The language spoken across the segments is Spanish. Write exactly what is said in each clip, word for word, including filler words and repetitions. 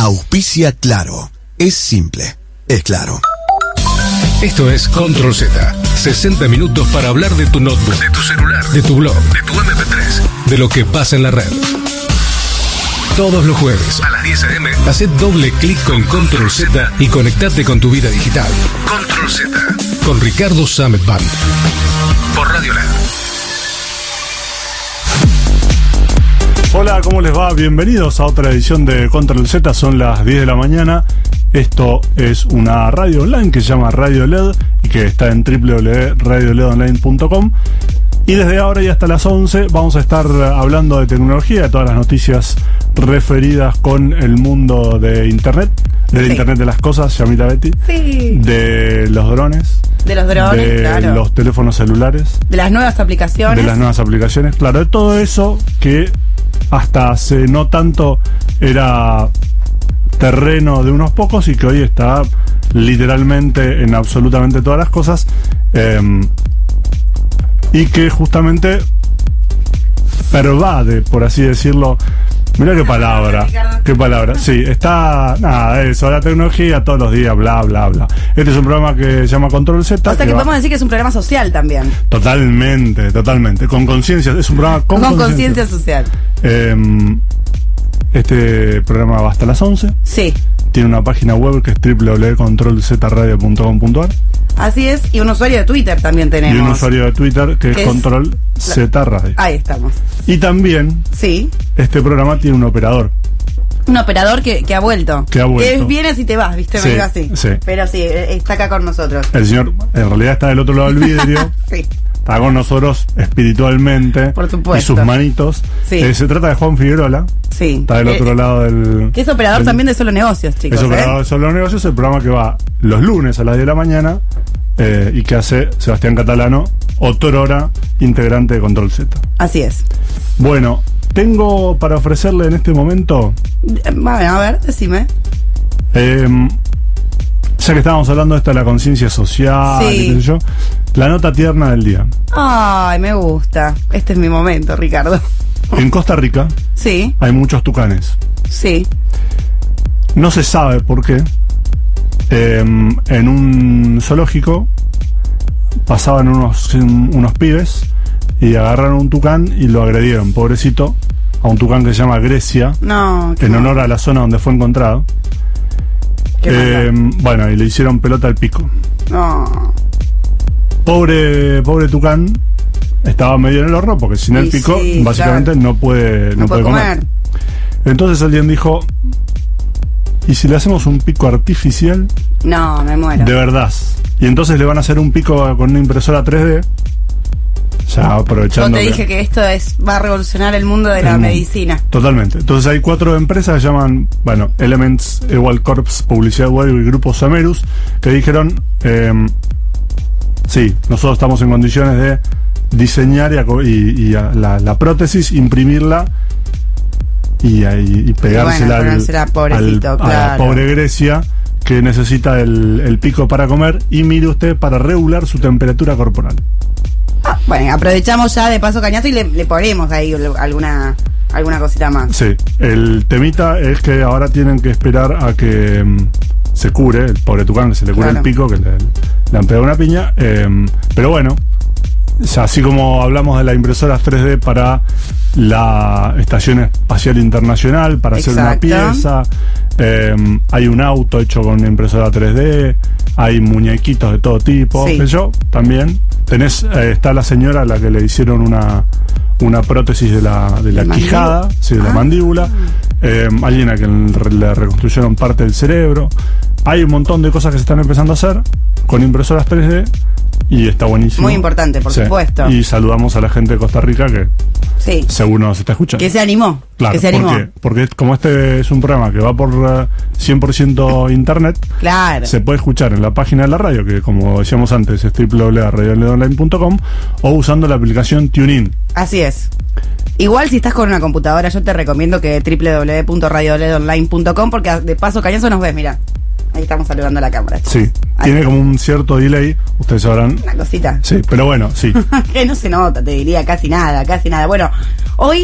Auspicia Claro. Es simple, es claro. Esto es Control Z. sesenta minutos para hablar de tu notebook, de tu celular, de tu blog, de tu eme pe tres, de lo que pasa en la red. Todos los jueves a las diez a eme, haced doble clic con Control Z y conectate con tu vida digital. Control Z, con Ricardo Samet Band, por Radio Lab. Hola, ¿cómo les va? Bienvenidos a otra edición de Control Z. Son las diez de la mañana. Esto es una radio online que se llama Radio L E D y que está en doble u doble u doble u punto radio led online punto com. Y desde ahora y hasta las once vamos a estar hablando de tecnología, de todas las noticias referidas con el mundo de Internet, de sí. Internet de las cosas, Yamita Betty, sí. de los drones, de los drones, de claro. los teléfonos celulares, de las nuevas aplicaciones, de las nuevas aplicaciones, claro, de todo eso que hasta hace no tanto era terreno de unos pocos y que hoy está literalmente en absolutamente todas las cosas, eh, y que justamente pervade, por así decirlo. Mirá qué palabra, qué palabra. Sí, está, nada, eso, la tecnología todos los días, bla, bla, bla. Este es un programa que se llama Control Z. O sea que, que podemos va... decir que es un programa social también. Totalmente, totalmente. Con conciencia, es un programa con conciencia. Con conciencia social. Eh, este programa va hasta las once. Sí. Tiene una página web que es doble u doble u doble u punto control z radio punto com punto a r. Así es, y un usuario de Twitter también tenemos. Y un usuario de Twitter que es, es Control Z Radio. Ahí estamos. Y también, sí, este programa tiene un operador. Un operador que, que ha vuelto. Que ha vuelto. Que vienes y te vas, ¿viste? Sí, Me digo así. sí. Pero sí, está acá con nosotros. El señor, en realidad, está del otro lado del vidrio. Sí. Está con nosotros espiritualmente. Por supuesto. Y sus manitos. Sí. Eh, se trata de Juan Figuerola. Sí. Está del otro eh, lado del... Que es operador del, también de Solo Negocios, chicos. Es operador ¿eh? de Solo Negocios, el programa que va los lunes a las diez de la mañana. Eh, y que hace Sebastián Catalano, otrora integrante de Control Z. Así es. Bueno, tengo para ofrecerle en este momento. A ver, a ver, decime. Eh, ya que estábamos hablando de esta de la conciencia social, sí. y qué sé yo, la nota tierna del día. Ay, me gusta. Este es mi momento, Ricardo. En Costa Rica, sí, hay muchos tucanes. Sí. No se sabe por qué. Eh, en un zoológico pasaban unos, unos pibes y agarraron un tucán y lo agredieron, pobrecito, a un tucán que se llama Grecia, no, en no. honor a la zona donde fue encontrado. Eh, bueno, y le hicieron pelota al pico. No. Pobre, pobre tucán, estaba medio en el horno porque sin el pico sí, básicamente claro. no puede, no, no puede comer. comer. Entonces alguien dijo: ¿y si le hacemos un pico artificial? No, me muero. De verdad. Y entonces le van a hacer un pico con una impresora tres D. Ya aprovechando. Yo te dije que esto es va a revolucionar el mundo de la el, medicina. Totalmente. Entonces hay cuatro empresas que llaman, bueno, Elements, Ewald Corps, Publicidad Web y Grupo Samerus, que dijeron, eh, sí, nosotros estamos en condiciones de diseñar y, y, y a la, la prótesis, imprimirla y, y, y pegársela, bueno, al, pobrecito, al, claro. a la pobre Grecia, que necesita el, el pico para comer, y mire usted, para regular su temperatura corporal. Ah, bueno, aprovechamos ya de paso cañazo y le, le ponemos ahí alguna alguna cosita más. Sí, el temita es que ahora tienen que esperar a que um, se cure, el pobre tucán, que se le cure claro. el pico, que le, le han pegado una piña, eh, pero bueno, ya así como hablamos de las impresoras tres D para la Estación Espacial Internacional, para Exacto. hacer una pieza, eh, hay un auto hecho con una impresora tres D, hay muñequitos de todo tipo, sí. yo también. Tenés, eh, está la señora a la que le hicieron una, una prótesis de la, de la quijada, sí, de ah. la mandíbula, eh, alguien a quien le reconstruyeron parte del cerebro. Hay un montón de cosas que se están empezando a hacer con impresoras tres D y está buenísimo. Muy importante, por sí. supuesto. Y saludamos a la gente de Costa Rica que sí. seguro nos está escuchando. Que se animó. Claro, que se animó. Porque, porque como este es un programa que va por uh, cien por ciento internet, claro. se puede escuchar en la página de la radio, que como decíamos antes es doble u doble u doble u punto radio led online punto com, o usando la aplicación TuneIn. Así es. Igual si estás con una computadora, yo te recomiendo que doble u doble u doble u punto radio led online punto com, porque de paso cañazo nos ves, mira. Ahí estamos saludando a la cámara. Chicos. Sí, Ahí. Tiene como un cierto delay, ustedes sabrán. Una cosita. Sí, pero bueno, sí. Que no se nota, te diría, casi nada, casi nada. Bueno, hoy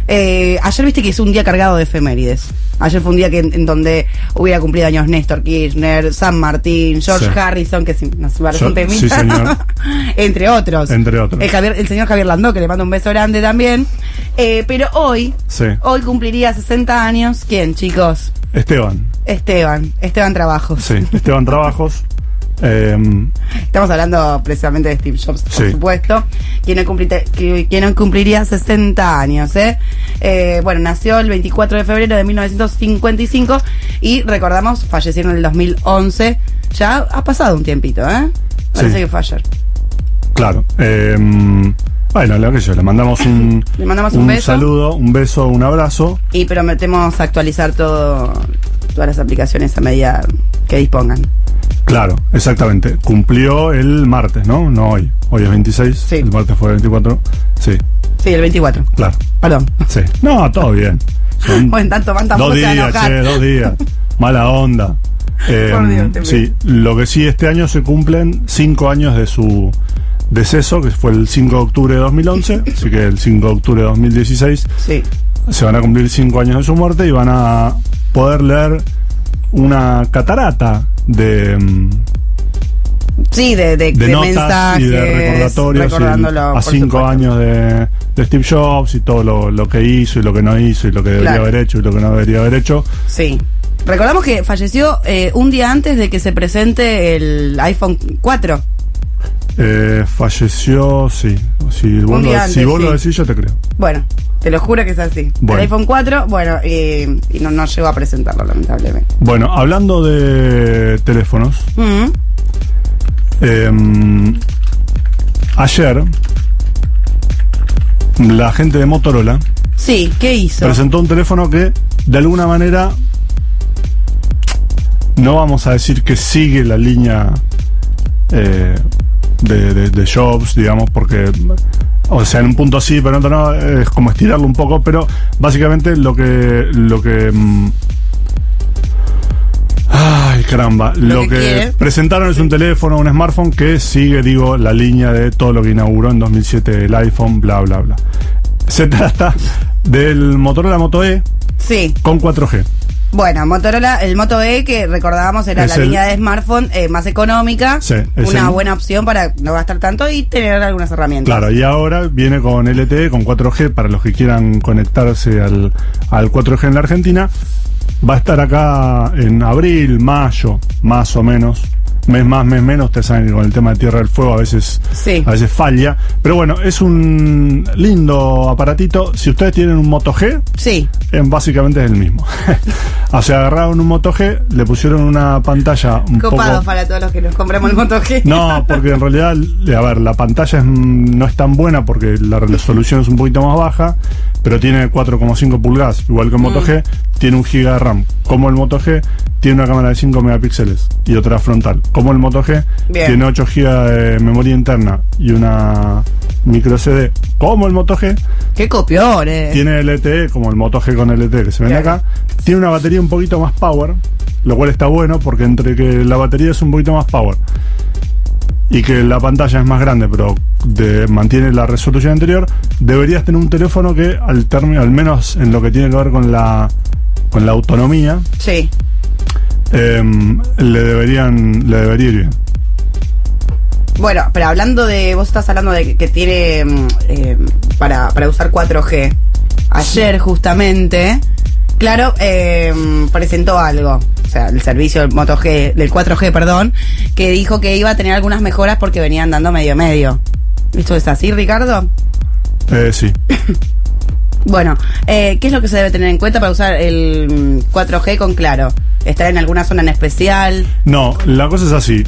Eh, ayer viste que es un día cargado de efemérides. Ayer fue un día que en, en donde hubiera cumplido años Néstor Kirchner, San Martín, George Sí. Harrison, que sí, nos parece Yo- un temita. sí, señor. Entre otros. Entre otros. El, Javier, el señor Javier Landó, que le mando un beso grande también. Eh, pero hoy, Sí. hoy cumpliría sesenta años. ¿Quién, chicos? Esteban. Esteban. Esteban Trabajos. Sí, Esteban Trabajos. Eh, Estamos hablando precisamente de Steve Jobs, por Sí. supuesto. Quien hoy, cumplite- que- quien hoy cumpliría sesenta años, ¿eh? Eh, Bueno, nació el veinticuatro de febrero de mil novecientos cincuenta y cinco y recordamos, falleció en el dos mil once. Ya ha pasado un tiempito, ¿eh? Parece Sí. que fue ayer. claro. Eh, bueno, lo que yo, le mandamos un, Le mandamos un beso. saludo, un beso, un abrazo. Y prometemos actualizar todo, todas las aplicaciones a medida que dispongan. Claro, exactamente. Cumplió el martes, ¿no? No hoy. Hoy es veintiséis. Sí. El martes fue veinticuatro. Sí, Sí, el veinticuatro. claro. Perdón. Sí. No, todo bien. Son Bueno, tanto van tampoco dos se va a días, enojar. che, dos días. Mala onda. Eh, Por Dios, te sí, lo que sí, este año se cumplen cinco años de su deceso, que fue el cinco de octubre de dos mil once, así que el cinco de octubre de dos mil dieciséis Sí. se van a cumplir cinco años de su muerte y van a poder leer una catarata de, mm, Sí, de, de, de de notas mensajes. y de recordatorios y recordándolo, a por cinco supuesto. años de, de Steve Jobs y todo lo, lo que hizo y lo que no hizo y lo que debería Claro. haber hecho y lo que no debería haber hecho. Sí. Recordamos que falleció eh, un día antes de que se presente el iPhone cuatro. Eh, falleció, sí. Si vos, día lo, antes, si vos sí. lo decís, yo te creo. Bueno, te lo juro que es así. Bueno. El iPhone cuatro, bueno, eh, y no, no llegó a presentarlo, lamentablemente. Bueno, hablando de teléfonos, Mm. eh, ayer la gente de Motorola Sí, ¿qué hizo? presentó un teléfono que de alguna manera no vamos a decir que sigue la línea eh, de, de, de Jobs, digamos, porque o sea, en un punto sí, pero en otro no, es como estirarlo un poco, pero básicamente lo que lo que mm, ay caramba, Lo lo, que que, quiere. presentaron es un teléfono, un smartphone que sigue, digo, la línea de todo lo que inauguró en dos mil siete el iPhone, bla bla bla. Se trata del Motorola Moto E Sí. con cuatro G. Bueno, Motorola, el Moto E, que recordábamos era Es la el- línea de smartphone eh, más económica. Sí, es una el- buena opción para no gastar tanto y tener algunas herramientas. Claro, y ahora viene con L T E, con cuatro G, para los que quieran conectarse al, al cuatro G en la Argentina. Va a estar acá en abril, mayo, más o menos. Mes más, mes menos. Ustedes saben que con el tema de Tierra del Fuego a veces, Sí. a veces falla. Pero bueno, es un lindo aparatito. Si ustedes tienen un Moto G, Sí. eh, básicamente es el mismo. O sea, agarraron un Moto G, le pusieron una pantalla un Copado poco... para todos los que nos compramos el Moto G. No, porque en realidad, a ver, la pantalla es, mm, no es tan buena porque la resolución es un poquito más baja, pero tiene cuatro coma cinco pulgadas, igual que el Moto Mm. G, tiene un giga de RAM. Como el Moto G, tiene una cámara de cinco megapíxeles y otra frontal. Como el Moto G, Bien. tiene ocho gigas de memoria interna y una micro C D. Como el Moto G, Qué copiones. tiene L T E, como el Moto G con L T E que se ven Claro. acá. Tiene una batería un poquito más power, lo cual está bueno porque entre que la batería es un poquito más power y que la pantalla es más grande, pero de- mantiene la resolución anterior, deberías tener un teléfono que al término, al menos en lo que tiene que ver con la con la autonomía, Sí. em, le deberían le debería ir bien. Bueno, pero hablando de. Vos estás hablando de que, que tiene. mm, eh, para, para usar cuatro G. Ayer, justamente. Claro, eh, presentó algo. O sea, el servicio del Moto G, del cuatro G, perdón. Que dijo que iba a tener algunas mejoras porque venían dando medio medio. ¿Esto es así, Ricardo? Eh, sí. Bueno, eh, ¿qué es lo que se debe tener en cuenta para usar el mm, cuatro G con Claro? ¿Estar en alguna zona en especial? No, la cosa es así.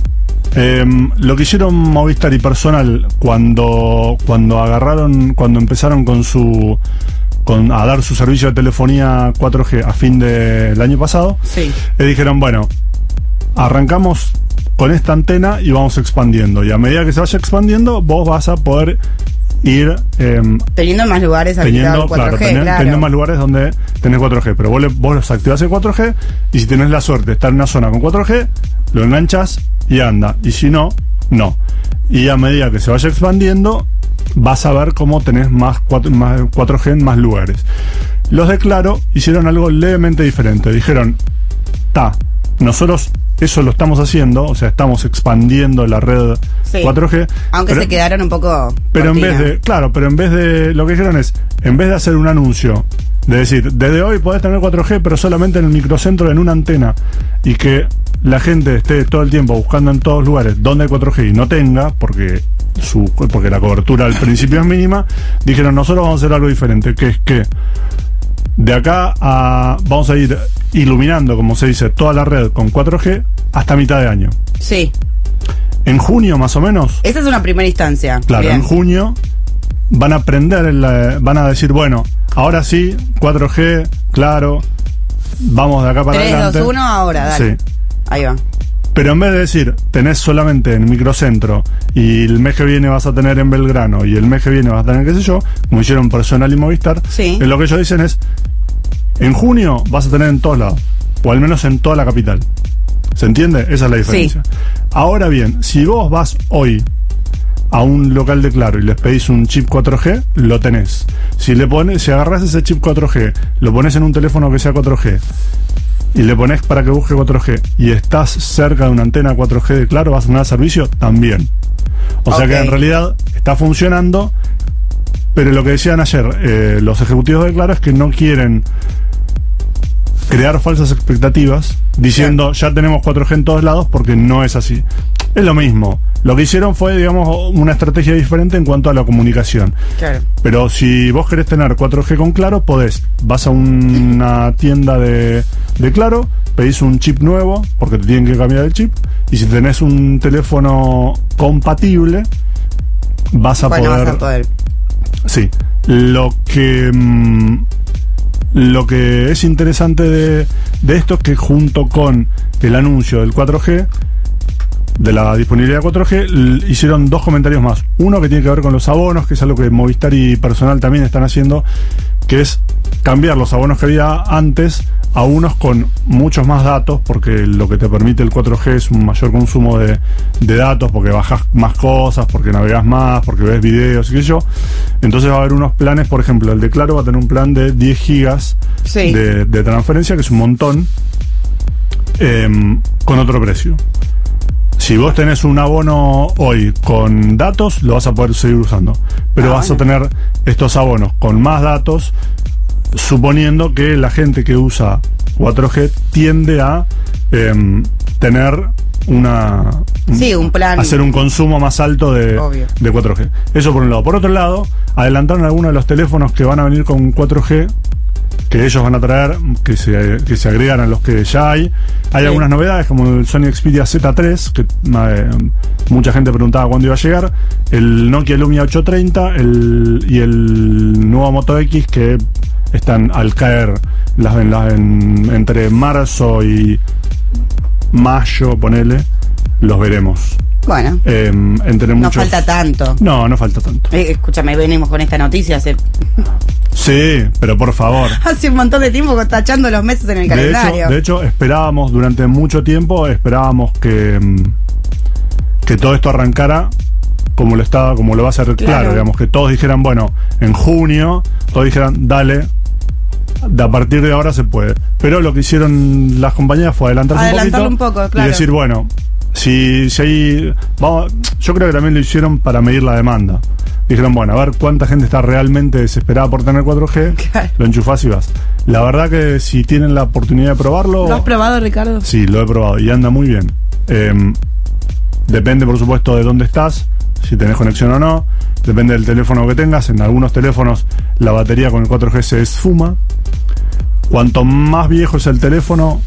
Em, lo que hicieron Movistar y Personal cuando cuando agarraron, cuando empezaron con su con a dar su servicio de telefonía cuatro G a fin del año pasado, Sí. le dijeron, bueno, arrancamos con esta antena y vamos expandiendo. Y a medida que se vaya expandiendo, vos vas a poder ir em, Teniendo más lugares habilitados teniendo, el cuatro G, claro, tener- claro. teniendo más lugares donde tenés cuatro G. Pero vos, le, vos los activás el cuatro G y si tenés la suerte de estar en una zona con cuatro G, lo enganchas y anda. Y si no, no. Y a medida que se vaya expandiendo, vas a ver cómo tenés más cuatro, más cuatro G en más lugares. Los de Claro hicieron algo levemente diferente. Dijeron, ta, nosotros eso lo estamos haciendo, o sea, estamos expandiendo la red sí, cuatro G. Aunque pero, se quedaron un poco Pero cortina. en vez de, claro, pero en vez de, lo que dijeron es, en vez de hacer un anuncio, de decir, desde hoy podés tener cuatro G, pero solamente en el microcentro, en una antena, y que la gente esté todo el tiempo buscando en todos lugares donde hay cuatro G y no tenga, porque su porque la cobertura al principio es mínima, dijeron, nosotros vamos a hacer algo diferente, que es que de acá a vamos a ir iluminando, como se dice, toda la red con cuatro G hasta mitad de año. Sí. En junio, más o menos. Esa es una primera instancia. Claro, bien. En junio van a aprender, el, van a decir, bueno, ahora sí, cuatro G, Claro, vamos de acá para tres, adelante. tres, dos, uno, ahora, dale. Sí. Ahí va. Pero en vez de decir, tenés solamente en microcentro y el mes que viene vas a tener en Belgrano y el mes que viene vas a tener qué sé yo, como hicieron Personal y Movistar, sí, lo que ellos dicen es, en junio vas a tener en todos lados, o al menos en toda la capital. ¿Se entiende? Esa es la diferencia. Sí. Ahora bien, si vos vas hoy a un local de Claro y les pedís un chip cuatro G, lo tenés. Si le pones, si agarrás ese chip cuatro G, lo pones en un teléfono que sea cuatro G y le pones para que busque cuatro G y estás cerca de una antena cuatro G de Claro, vas a tener servicio también. O sea okay, que en realidad está funcionando, pero lo que decían ayer eh, los ejecutivos de Claro es que no quieren crear falsas expectativas diciendo sí, ya tenemos cuatro G en todos lados, porque no es así. Es lo mismo. Lo que hicieron fue, digamos, una estrategia diferente en cuanto a la comunicación. Claro. Pero si vos querés tener cuatro G con Claro, podés. Vas a una tienda de, de Claro, pedís un chip nuevo, porque te tienen que cambiar el chip, y si tenés un teléfono compatible, vas a bueno, poder... vas a poder. Sí. Lo que... Mmm, Lo que es interesante de, de esto es que junto con el anuncio del cuatro G, de la disponibilidad de cuatro G, l- hicieron dos comentarios más. Uno que tiene que ver con los abonos, que es algo que Movistar y Personal también están haciendo, que es cambiar los abonos que había antes a unos con muchos más datos, porque lo que te permite el cuatro G es un mayor consumo de, de datos, porque bajas más cosas, porque navegas más, porque ves videos y qué sé yo. Entonces va a haber unos planes, por ejemplo, el de Claro va a tener un plan de diez gigas sí, de, de transferencia, que es un montón, eh, con otro precio. Si vos tenés un abono hoy con datos, lo vas a poder seguir usando, pero ah, vas bueno. a tener estos abonos con más datos, suponiendo que la gente que usa cuatro G tiende a eh, tener una... Sí, un plan. Hacer un consumo más alto de, de cuatro G. Eso por un lado. Por otro lado, adelantaron algunos de los teléfonos que van a venir con cuatro G, que ellos van a traer, que se, que se agregan a los que ya hay. Hay sí, algunas novedades, como el Sony Xperia Z tres, que eh, mucha gente preguntaba cuándo iba a llegar, el Nokia Lumia ochocientos treinta el, y el nuevo Moto X, que están al caer las, en, las, en, entre marzo y mayo, ponele, los veremos. Bueno, eh, entre no muchos... falta tanto. No, no falta tanto. Eh, escúchame, venimos con esta noticia hace... Sí, pero por favor. Hace un montón de tiempo que está echando los meses en el de calendario. Hecho, de hecho, esperábamos durante mucho tiempo, esperábamos que, que todo esto arrancara como lo estaba, como lo va a hacer Claro. Claro, digamos, que todos dijeran, bueno, en junio, todos dijeran, dale, a partir de ahora se puede. Pero lo que hicieron las compañías fue adelantarse Adelantarlo un poquito un poco, claro, y decir, bueno, si, si hay, vamos, yo creo que también lo hicieron para medir la demanda. Dijeron, bueno, a ver cuánta gente está realmente desesperada por tener cuatro G, claro, lo enchufás y vas. La verdad que si tienen la oportunidad de probarlo... ¿Lo has probado, Ricardo? Sí, lo he probado y anda muy bien. Eh, depende, por supuesto, de dónde estás, si tenés conexión o no. Depende del teléfono que tengas. En algunos teléfonos la batería con el cuatro G se esfuma. Cuanto más viejo es el teléfono,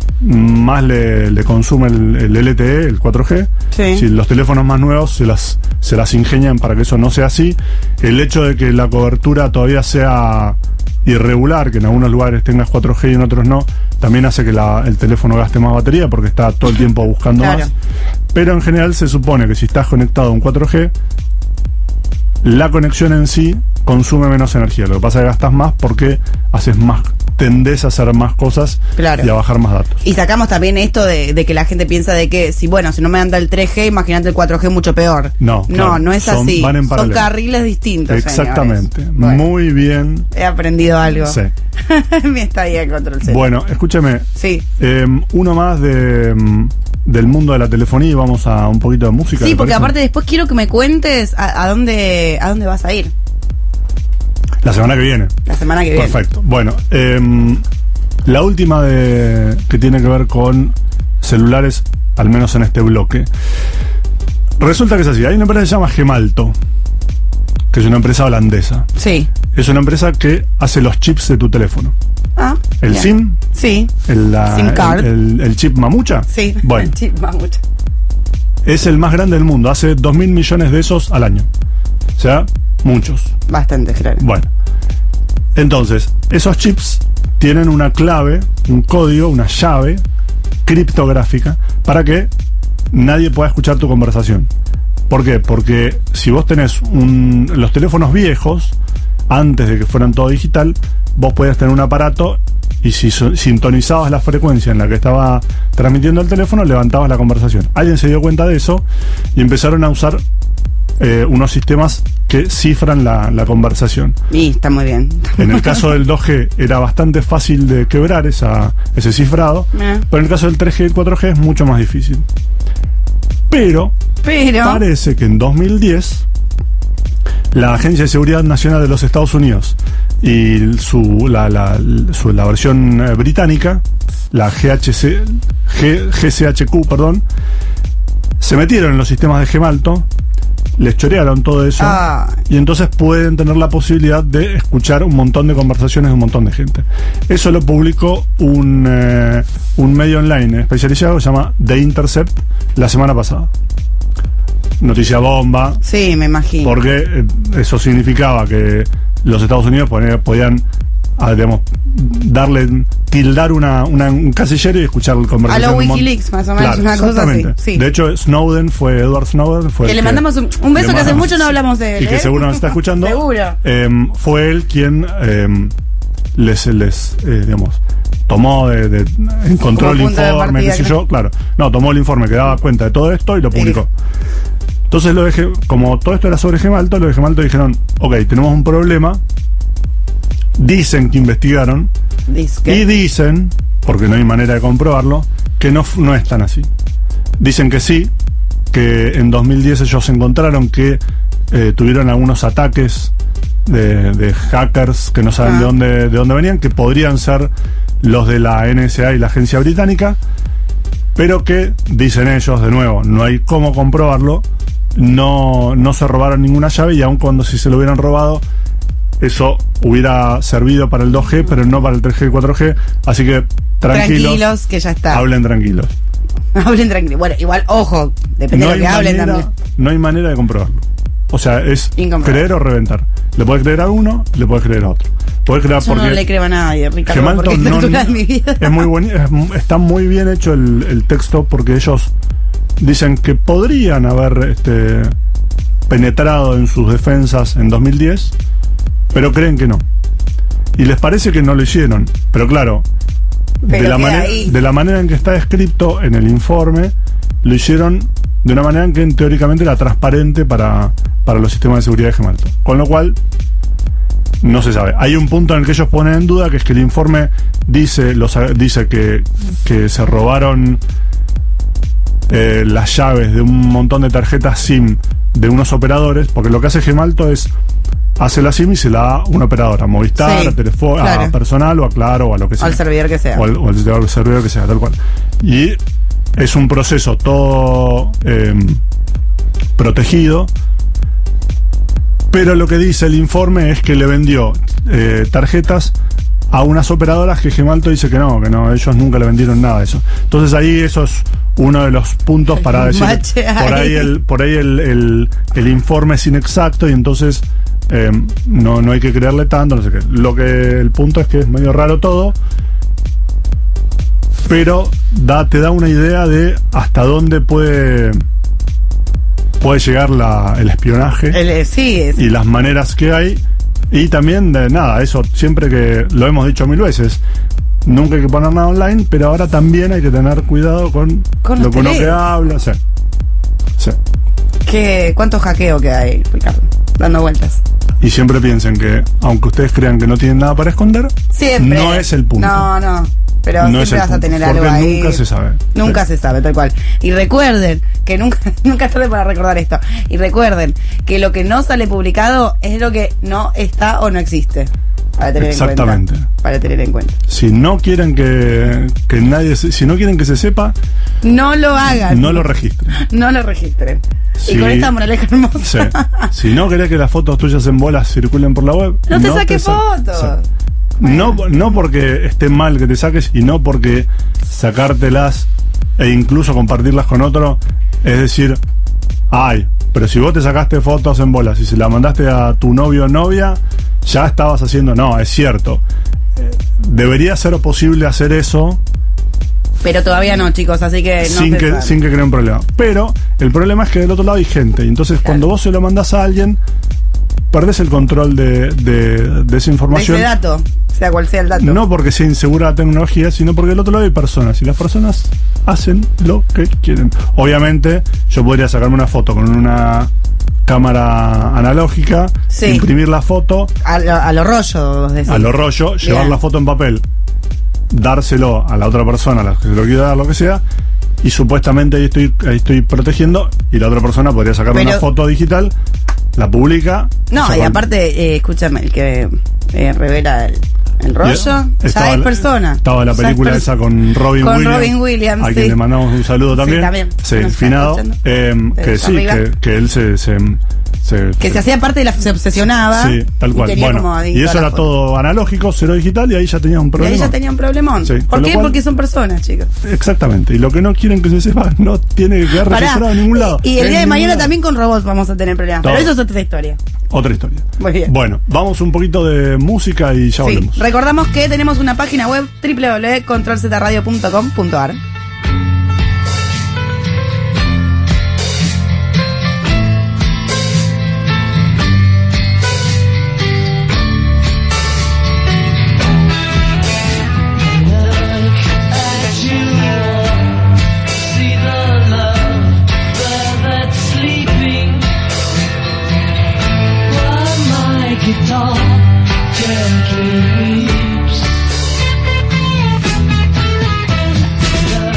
más le, le consume el, el L T E, el cuatro G. Sí. Si los teléfonos más nuevos se las, se las ingenian para que eso no sea así. El hecho de que la cobertura todavía sea irregular, que en algunos lugares tengas cuatro G y en otros no, también hace que la, el teléfono gaste más batería, porque está todo el tiempo buscando claro. más. Pero en general se supone que si estás conectado a un cuatro G, la conexión en sí consume menos energía. Lo que pasa es que gastas más porque haces más, tendés a hacer más cosas, claro, y a bajar más datos. Y sacamos también esto de, de que la gente piensa de que, si bueno, si no me anda el tres G, imagínate el cuatro G mucho peor. No, no, claro, no es son, así. Van en son carriles distintos. Exactamente. Bueno, muy bien. He aprendido algo. Sí. Me está ahí el control Z. Bueno, escúcheme. Sí. Eh, uno más de... del mundo de la telefonía y vamos a un poquito de música. Sí, porque aparte después quiero que me cuentes a, a dónde a dónde vas a ir. La semana que viene. La semana que viene. Perfecto. Bueno, eh, la última de que tiene que ver con celulares, al menos en este bloque. Resulta que es así. Hay una empresa que se llama Gemalto, que es una empresa holandesa. Sí. Es una empresa que hace los chips de tu teléfono. Ah, el bien. SIM. Sí. El, la, SIM card. El, el, el chip mamucha. Sí. Bueno. El chip mamucha. Es el más grande del mundo. Hace dos mil millones de esos al año. O sea, muchos. Bastante, claro. Bueno. Entonces, esos chips tienen una clave, un código, una llave criptográfica para que nadie pueda escuchar tu conversación. ¿Por qué? Porque si vos tenés un, los teléfonos viejos, antes de que fueran todo digital, vos podías tener un aparato y si so, sintonizabas la frecuencia en la que estaba transmitiendo el teléfono, levantabas la conversación. Alguien se dio cuenta de eso y empezaron a usar eh, unos sistemas que cifran la, la conversación. Y está muy bien. En el caso del dos G era bastante fácil de quebrar esa, ese cifrado, eh. pero en el caso del tres G y cuatro G es mucho más difícil. Pero, pero parece que en dos mil diez la Agencia de Seguridad Nacional de los Estados Unidos y su, la, la, su, la versión británica, la G H C, G, G C H Q, perdón, se metieron en los sistemas de Gemalto, les chorearon todo eso, ah. y entonces pueden tener la posibilidad de escuchar un montón de conversaciones de un montón de gente. Eso lo publicó un, eh, un medio online especializado que se llama The Intercept la semana pasada. Noticia bomba. Sí, me imagino. Porque eso significaba que los Estados Unidos podían, digamos, darle, tildar una, una, un casillero y escuchar el conversación. A lo Wikileaks, más o menos, claro, una cosa así. Sí. De hecho, Snowden fue, Edward Snowden fue. Que le mandamos un, un beso que hace mucho no hablamos de él. Y ¿eh? que seguro nos está escuchando. Seguro. Eh, fue él quien eh, les, les eh, digamos, tomó, de, de, encontró el informe, qué sé yo, claro. No, tomó el informe que daba cuenta de todo esto y lo publicó. Sí. Entonces lo dejé, como todo esto era sobre Gemalto, los de Gemalto dijeron, ok, tenemos un problema. Dicen que investigaron. ¿Disque? Y dicen, porque no hay manera de comprobarlo, que no, no es tan así. Dicen que sí, que en dos mil diez ellos encontraron que eh, tuvieron algunos ataques de, de hackers que no saben ah. de dónde, de dónde venían, que podrían ser los de la N S A y la agencia británica, pero que, dicen ellos, de nuevo, no hay cómo comprobarlo, no, no se robaron ninguna llave, y aun cuando si se lo hubieran robado, eso hubiera servido para el dos G, pero no para el tres G y cuatro G, así que tranquilos, tranquilos que ya está. Hablen tranquilos. Hablen tranquilos. Bueno, igual, ojo, depende no de lo que hablen manera, también. No hay manera de comprobarlo. O sea, es creer o reventar. Le puedes creer a uno, le puedes creer a otro. Puedes creer Yo porque no le creo a nadie, Ricardo, Gemalto porque no, es mi vida. Es muy buen, es, está muy bien hecho el, el texto, porque ellos dicen que podrían haber este, penetrado en sus defensas en dos mil diez, pero creen que no. Y les parece que no lo hicieron. Pero claro, pero de la, manera, de la manera en que está escrito en el informe, lo hicieron de una manera en que teóricamente era transparente para, para los sistemas de seguridad de Gemalto. Con lo cual, no se sabe. Hay un punto en el que ellos ponen en duda, que es que el informe dice, los, dice que, que se robaron eh, las llaves de un montón de tarjetas SIM de unos operadores, porque lo que hace Gemalto es hace la SIM y se la da a un operador, a Movistar, sí, a Telefónica, claro, a Personal o a Claro o a lo que sea. Al servidor que sea. O al, o al servidor que sea, tal cual. Y es un proceso todo eh, protegido, pero lo que dice el informe es que le vendió eh, tarjetas a unas operadoras que Gemalto dice que no, que no, ellos nunca le vendieron nada de eso. Entonces ahí eso es uno de los puntos para decir, por ahí el, por ahí el, el, el informe es inexacto y entonces eh, no, no hay que creerle tanto, no sé qué. Lo que el punto es que es medio raro todo, pero da, te da una idea de hasta dónde puede puede llegar la, el espionaje El, sí, es, y las maneras que hay. Y también, de nada, eso siempre que lo hemos dicho mil veces, nunca hay que poner nada online, pero ahora también hay que tener cuidado con, Con lo los que uno teléfonos. que habla. Sí. Sí. que, ¿cuánto hackeo que hay, Ricardo? Dando vueltas. Y siempre piensen que, aunque ustedes crean que no tienen nada para esconder, Siempre. no es el punto. No, no. Pero No es siempre el vas a punto, tener porque algo ahí. nunca se sabe. Nunca Sí. se sabe, tal cual. Y recuerden que nunca, nunca es tarde para recordar esto. Y recuerden que lo que no sale publicado es lo que no está o no existe. Para tener Exactamente. en cuenta. Para tener en cuenta. Si no quieren que, que nadie, se- si no quieren que se sepa, No lo hagan. no lo registren. No lo registren. Sí. Y con esta moraleja Sí. hermosa. Si no querés que las fotos tuyas en bolas circulen por la web, No te saques sa- fotos. Sí. No, no porque esté mal que te saques y no porque sacártelas e incluso compartirlas con otro, es decir, ay, pero si vos te sacaste fotos en bolas y se la mandaste a tu novio o novia, ya estabas haciendo, no, es cierto. Eh, Debería ser posible hacer eso Pero todavía no, chicos, así que no sin se que, sabe. sin que cree un problema. Pero el problema es que del otro lado hay gente. Y entonces, Claro. cuando vos se lo mandás a alguien, perdés el control de, de, de esa De ese información. dato, sea cual sea el dato. No porque sea insegura la tecnología, sino porque del otro lado hay personas. Y las personas hacen lo que quieren. Obviamente, yo podría sacarme una foto con una cámara analógica, Sí. imprimir la foto, A lo, a lo rollo, vos decís. a lo rollo, llevar Bien. la foto en papel, dárselo a la otra persona, a la que se lo quiera dar, lo que sea, y supuestamente ahí estoy, ahí estoy protegiendo, y la otra persona podría sacarme Pero- una foto digital, la publica. No, o sea, y cual- aparte, eh, escúchame, el que eh, revela el, el rollo, ya estaba es la- persona. Estaba la Ya película es perso- esa con Robin Con Williams. Robin Williams, a sí. quien le mandamos un saludo Sí, también. también. Sí, Nos está finado. escuchando. eh, que Desde sí, arriba. que, que él se. se, se- Que se hacía parte de la. Se obsesionaba. Sí, tal y cual. tenía como Bueno, adicto y a eso la era foto. todo analógico, cero digital, y ahí ya tenías un Y problema. ahí ya tenía un problemón. Sí, ¿Por con lo qué? cual- Porque son personas, chicos. Exactamente. Y lo que no quieren que se sepa no tiene que quedar Pará. registrado en ningún lado. Y el En día de ningún mañana lado. también con robots vamos a tener problemas. Todo. Pero eso es otra historia. Otra historia. Muy bien. Bueno, vamos un poquito de música y ya Sí. volvemos. Recordamos que tenemos una página web doble u doble u doble u punto control z radio punto com punto a r. Guitar gently weeps.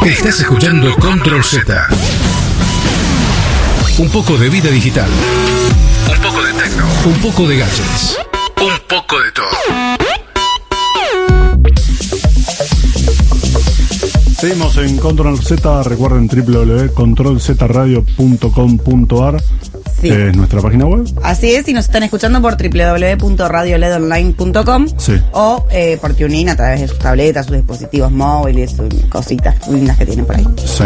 Estás escuchando Control Z. Un poco de vida digital. Un poco de tecno. Un poco de gadgets. Un poco de todo. Seguimos en Control Z. Recuerden doble u doble u doble u punto control z radio punto com punto a r. Sí. Es nuestra página web. Así es, y nos están escuchando por doble u doble u doble u punto radio led online punto com Sí. o eh, por TuneIn a través de sus tabletas, sus dispositivos móviles, sus cositas lindas que tienen por ahí. Sí.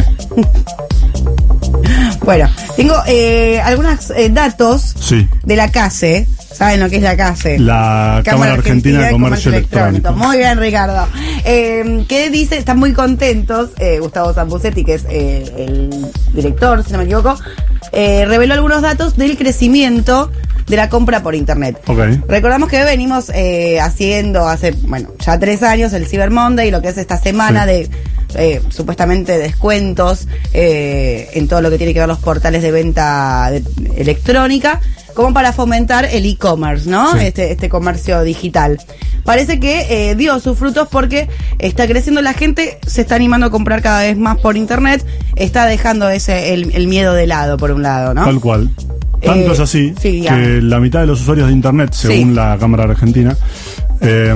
Bueno, tengo eh, algunos eh, datos Sí. de la C A S E. ¿Saben lo que es la C A S E? La Cámara Argentina de Comercio Electrónico. Muy bien, Ricardo. Eh, ¿Qué dice? Están muy contentos. Eh, Gustavo Zambucetti, que es eh, el director, si no me equivoco, eh, reveló algunos datos del crecimiento de la compra por internet. Ok. Recordamos que venimos eh, haciendo hace, bueno, ya tres años el Cyber Monday, lo que es esta semana Sí. de eh, supuestamente descuentos eh, en todo lo que tiene que ver los portales de venta de, electrónica, como para fomentar el e-commerce, ¿no? Sí. Este, este comercio digital. Parece que eh, dio sus frutos porque está creciendo la gente, se está animando a comprar cada vez más por internet, está dejando ese el, el miedo de lado, por un lado, ¿no? Tal cual. Tanto Eh, es así sí, digamos. que la mitad de los usuarios de internet, según Sí. la Cámara Argentina, eh,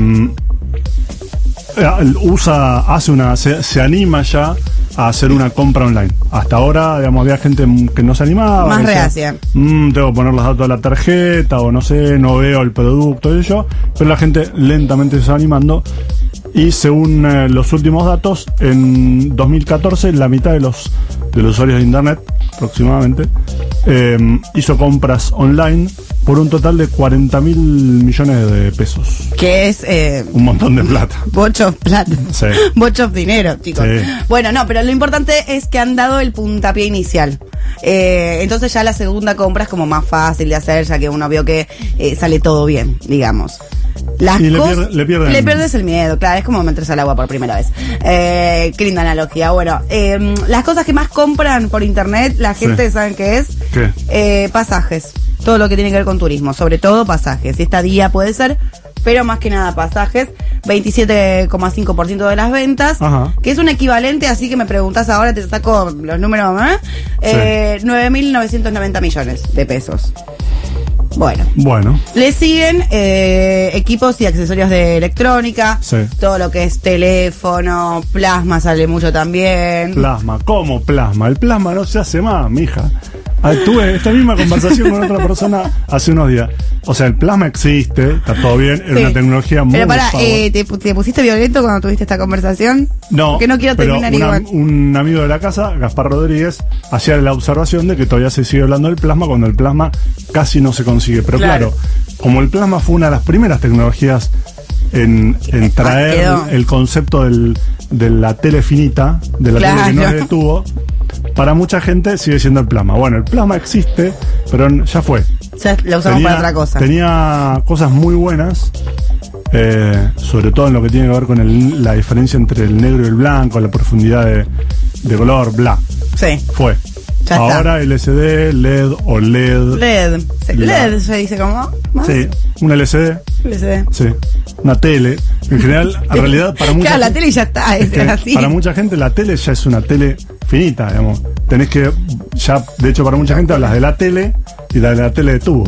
usa, hace una, se, se anima ya a hacer una compra online. Hasta ahora, digamos, había gente que no se animaba. Más que decía, reacia. "Mm, tengo que poner los datos de la tarjeta, o no sé, no veo el producto y eso", pero la gente lentamente se está animando. Y según eh, los últimos datos, en dos mil catorce la mitad de los, de los usuarios de internet, aproximadamente, eh, hizo compras online por un total de cuarenta mil millones de pesos. Que es eh, Un montón de plata. bocho of plata. Sí. Bocho of dinero, chicos. Sí. Bueno, no, pero lo importante es que han dado el puntapié inicial. Eh, entonces ya la segunda compra es como más fácil de hacer, ya que uno vio que eh, sale todo bien, digamos. Las Y le cos- pierde- le pierden- le pierdes el miedo, claro, es como meterse al agua por primera vez. Eh, qué linda analogía. Bueno, eh, las cosas que más compran por internet, la gente, Sí. ¿saben qué es? ¿Qué? Eh, pasajes. Todo lo que tiene que ver con turismo, sobre todo pasajes. Estadía puede ser, pero más que nada pasajes. veintisiete coma cinco por ciento de las ventas, Ajá. que es un equivalente, así que me preguntás ahora, te saco los números, ¿eh? Eh, nueve mil novecientos noventa millones de pesos. Bueno. Bueno, Le siguen eh, equipos y accesorios de electrónica, Sí. todo lo que es teléfono, plasma sale mucho también. plasma. ¿Cómo plasma? El plasma no se hace más, mija. Ah, tuve esta misma conversación con otra persona hace unos días. O sea, el plasma existe, está todo bien, es Sí. una tecnología muy Pero para, power. eh, ¿te, te pusiste violento cuando tuviste esta conversación? No, Que no quiero pero terminar una- igual. un amigo de la casa, Gaspar Rodríguez, hacía la observación de que todavía se sigue hablando del plasma cuando el plasma casi no se consigue. Pero Claro. claro, como el plasma fue una de las primeras tecnologías en, en traer quedó. el concepto del, de la tele finita, de la Claro. tele que no es de tubo, para mucha gente sigue siendo el plasma. Bueno, el plasma existe, pero n- ya fue. Ya la usamos para otra cosa. Tenía cosas muy buenas, eh, sobre todo en lo que tiene que ver con el- la diferencia entre el negro y el blanco, la profundidad de, de color, bla. Sí. Fue. Ya está. Ahora L C D, L E D o L E D. L E D. Sí, La- L E D se dice como. ¿Más? Sí, un L C D, L C D. sí. Una tele. En general, en realidad, para mucha Claro, la gente- tele ya está, es que así. para mucha gente la tele ya es una tele finita, digamos. Tenés que, ya, de hecho, para mucha gente hablas de la tele y de la tele de tubo.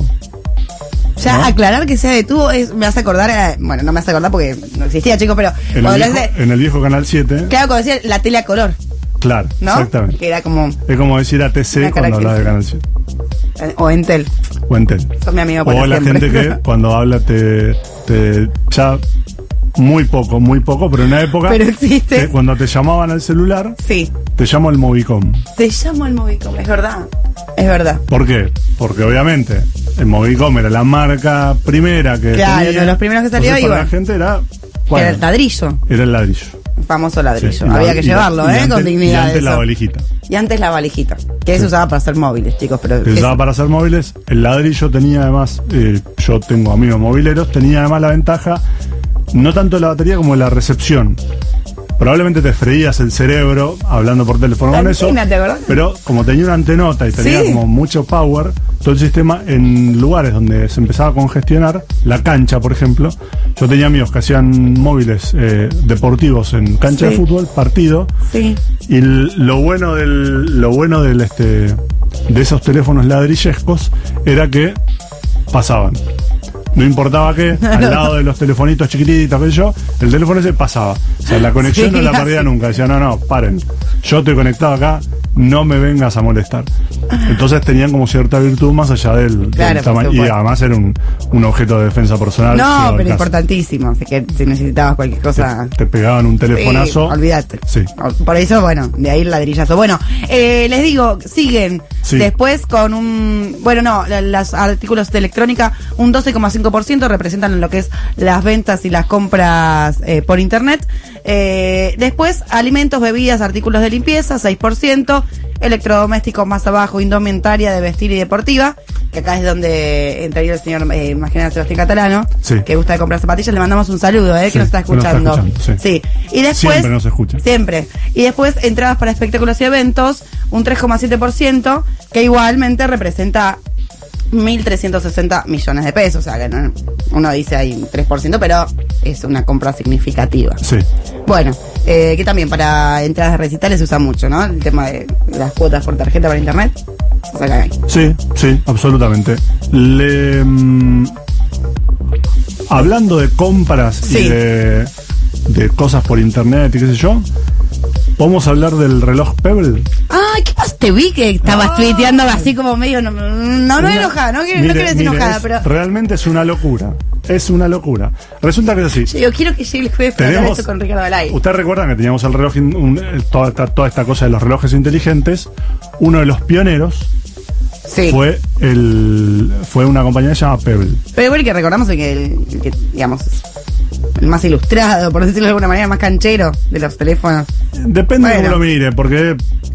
Ya ¿no? aclarar que sea de tubo es, me hace acordar, eh, bueno, no me hace acordar porque no existía, chicos, pero En cuando el, lo viejo, hace- en el viejo Canal siete, claro, cuando decía la tele a color, claro, ¿no? exactamente. Que era como, Es como decir A T C Una cuando hablas de Canal característica. siete. eh, o Entel, O Entel. son mi amigo para O la siempre. gente que cuando habla te, te ya muy poco, muy poco, pero en una época Pero existe. que cuando te llamaban al celular, Sí, te llamo al Movicom. te llamo al Movicom, es verdad, es verdad. ¿Por qué? Porque obviamente el Movicom era la marca primera que Claro, tenía. uno de los primeros que salió, Entonces, y para bueno. la gente era Era bueno, el ladrillo, era el ladrillo. el famoso ladrillo, Sí, y la- había que y la- llevarlo, y ¿eh? antes- Con dignidad. Y antes la eso. valijita. Y antes la valijita, que se Sí. usaba para hacer móviles, chicos, pero... Que es- se usaba para hacer móviles. El ladrillo tenía además, eh, yo tengo amigos mobileros, tenía además la ventaja, no tanto de la batería como de la recepción. probablemente te freías el cerebro hablando por teléfono La con eso. antena, ¿te acordás? Pero como tenía una antenota y tenía Sí. como mucho power, todo el sistema en lugares donde se empezaba a congestionar, la cancha, por ejemplo, yo tenía amigos que hacían móviles eh, deportivos en cancha Sí. de fútbol, partido, Sí. y l- lo bueno del lo bueno del este de esos teléfonos ladrillescos era que pasaban. No importaba qué, al lado de los telefonitos chiquititos que yo, el teléfono ese pasaba. O sea, la conexión Sí, no la perdía así. nunca. Decía, no, no, paren. Yo estoy conectado acá, no me vengas a molestar. Entonces tenían como cierta virtud más allá del, del Claro, por tamaño. Y supuesto. además era un, un objeto de defensa personal. No, llegado al pero caso. importantísimo. Así que si necesitabas cualquier cosa. Te pegaban un telefonazo. Sí, olvídate. Sí. Por eso, bueno, de ahí el ladrillazo. Bueno, eh, les digo, siguen Sí. después con un. Bueno, no, la- los artículos de electrónica, un doce coma cinco por ciento representan lo que es las ventas y las compras eh, por internet. Eh, después, alimentos, bebidas, artículos de limpieza, seis por ciento. Electrodomésticos más abajo, indumentaria de vestir y deportiva, que acá es donde entraría el señor, eh, imagínate, Sebastián Catalano, Sí. que gusta de comprar zapatillas. Le mandamos un saludo, eh, que Sí, nos está que nos está escuchando. escuchando, sí. Y después. Siempre nos escucha. Siempre. Y después entradas para espectáculos y eventos, un tres coma siete por ciento, que igualmente representa mil trescientos sesenta millones de pesos. O sea, que no- uno dice ahí un tres por ciento, pero es una compra significativa. Sí. Bueno, eh, que también para entradas de recitales se usa mucho, ¿no? El tema de las cuotas por tarjeta para internet. O sea, que hay. Sí, sí, absolutamente. Le, mm, hablando de compras Sí. y de, de cosas por internet y qué sé yo, ¿podemos hablar del reloj Pebble? Ay, ¿qué pasa? Te vi que estabas tuiteando así como medio. No, no, no Una- enojada, no, quiero, no mire, quiero decir mire, enojada, es- pero. realmente es una locura. Es una locura. Resulta que es así. Yo digo, quiero que llegue el jueves para hablar Tenemos, esto con Ricardo Alay. usted recuerda que teníamos el reloj, in- un- eh, toda, esta, toda esta cosa de los relojes inteligentes. Uno de los pioneros Sí. fue el fue una compañía que se llama Pebble. Pero igual que recordamos el que, el, el que, digamos, el más ilustrado, por decirlo de alguna manera, más canchero de los teléfonos. Depende de Bueno. cómo lo mire, porque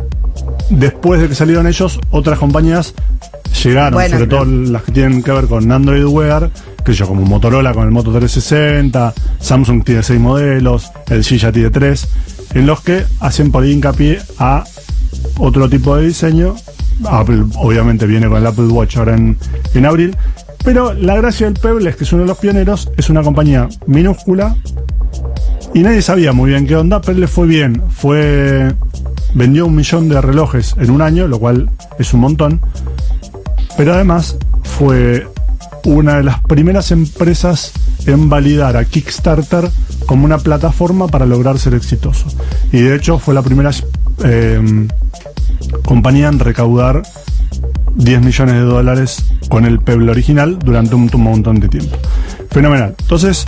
después de que salieron ellos, otras compañías llegaron, Bueno, sobre pero- todo las que tienen que ver con Android Wear, que yo, como Motorola con el Moto trescientos sesenta, Samsung tiene seis modelos, L G ya tiene tres, en los que hacen por ahí hincapié a otro tipo de diseño. Apple obviamente viene con el Apple Watch ahora en, en abril, pero la gracia del Pebble es que es uno de los pioneros, es una compañía minúscula y nadie sabía muy bien qué onda, pero le fue bien. Fue vendió un millón de relojes en un año, lo cual es un montón. Pero además fue una de las primeras empresas en validar a Kickstarter como una plataforma para lograr ser exitoso. Y de hecho fue la primera eh, compañía en recaudar diez millones de dólares con el Pebble original durante un, un montón de tiempo. Fenomenal. Entonces,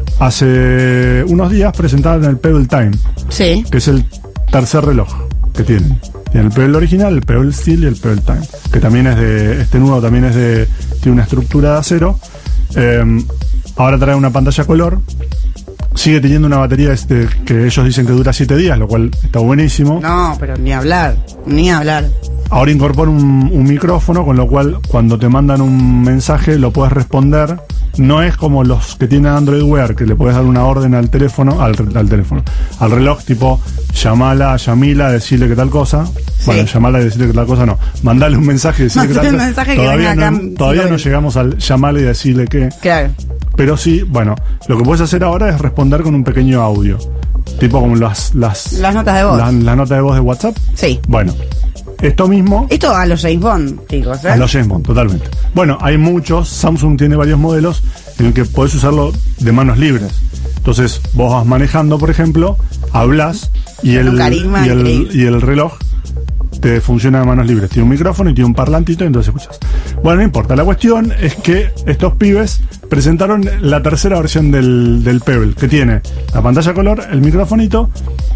hace unos días presentaron el Pebble Time, Sí. que es el tercer reloj que tienen. Tienen el Pebble original, el Pebble Steel y el Pebble Time, que también es de, este nuevo también es de, tiene una estructura de acero. Eh, ahora trae una pantalla color. Sigue teniendo una batería este, que ellos dicen que dura siete días, lo cual está buenísimo. No, pero ni hablar, ni hablar. Ahora incorpora un, un micrófono, con lo cual cuando te mandan un mensaje lo puedes responder. No es como los que tienen Android Wear, que le puedes dar una orden al teléfono, al, al teléfono, al reloj, tipo llamala, llamila, decirle que tal cosa. Bueno, llamala y decirle que tal cosa no. Mandale un mensaje y decirle que Mandale tal un cosa. mensaje que Todavía venga no, acá, todavía sí, no bueno. llegamos al llamarle y decirle que. Claro. Pero sí, bueno, lo que puedes hacer ahora es responder con un pequeño audio. Tipo como las las, Las notas de voz. Las la notas de voz de WhatsApp. Sí. Bueno, esto mismo Esto a los James Bond, chicos, ¿eh? a los James Bond, totalmente. Bueno, hay muchos, Samsung tiene varios modelos en el que podés usarlo de manos libres. Entonces, vos vas manejando, por ejemplo, hablas y Con un el, carisma y, el, increíble. y el reloj te funciona de manos libres. Tiene un micrófono y tiene un parlantito y entonces escuchas. Bueno, no importa. La cuestión es que estos pibes presentaron la tercera versión del, del Pebble, que tiene la pantalla color, el microfonito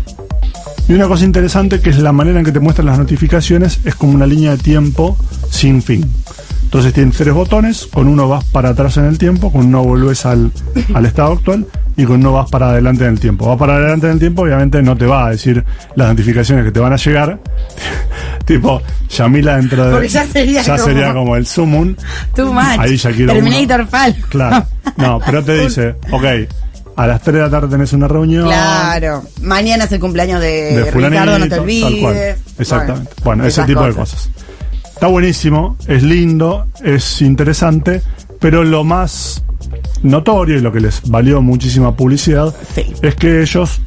y una cosa interesante, que es la manera en que te muestran las notificaciones, es como una línea de tiempo sin fin. Entonces tienes tres botones, con uno vas para atrás en el tiempo, con uno volvés al, al estado actual y con uno vas para adelante en el tiempo. Vas para adelante en el tiempo, obviamente no te va a decir las notificaciones que te van a llegar, tipo Yamila dentro de... Porque ya sería como- sería como el Sumun. Too much. Ahí ya quiero Terminator uno. Fall. Claro, no, pero te dice, ok, a las tres de la tarde tenés una reunión. Claro. Mañana es el cumpleaños de, de Ricardo, no te tal olvides. cual. Exactamente. Bueno, Bueno, ese esas tipo cosas. de cosas. Está buenísimo, es lindo, es interesante, pero lo más notorio y lo que les valió muchísima publicidad Sí. es que ellos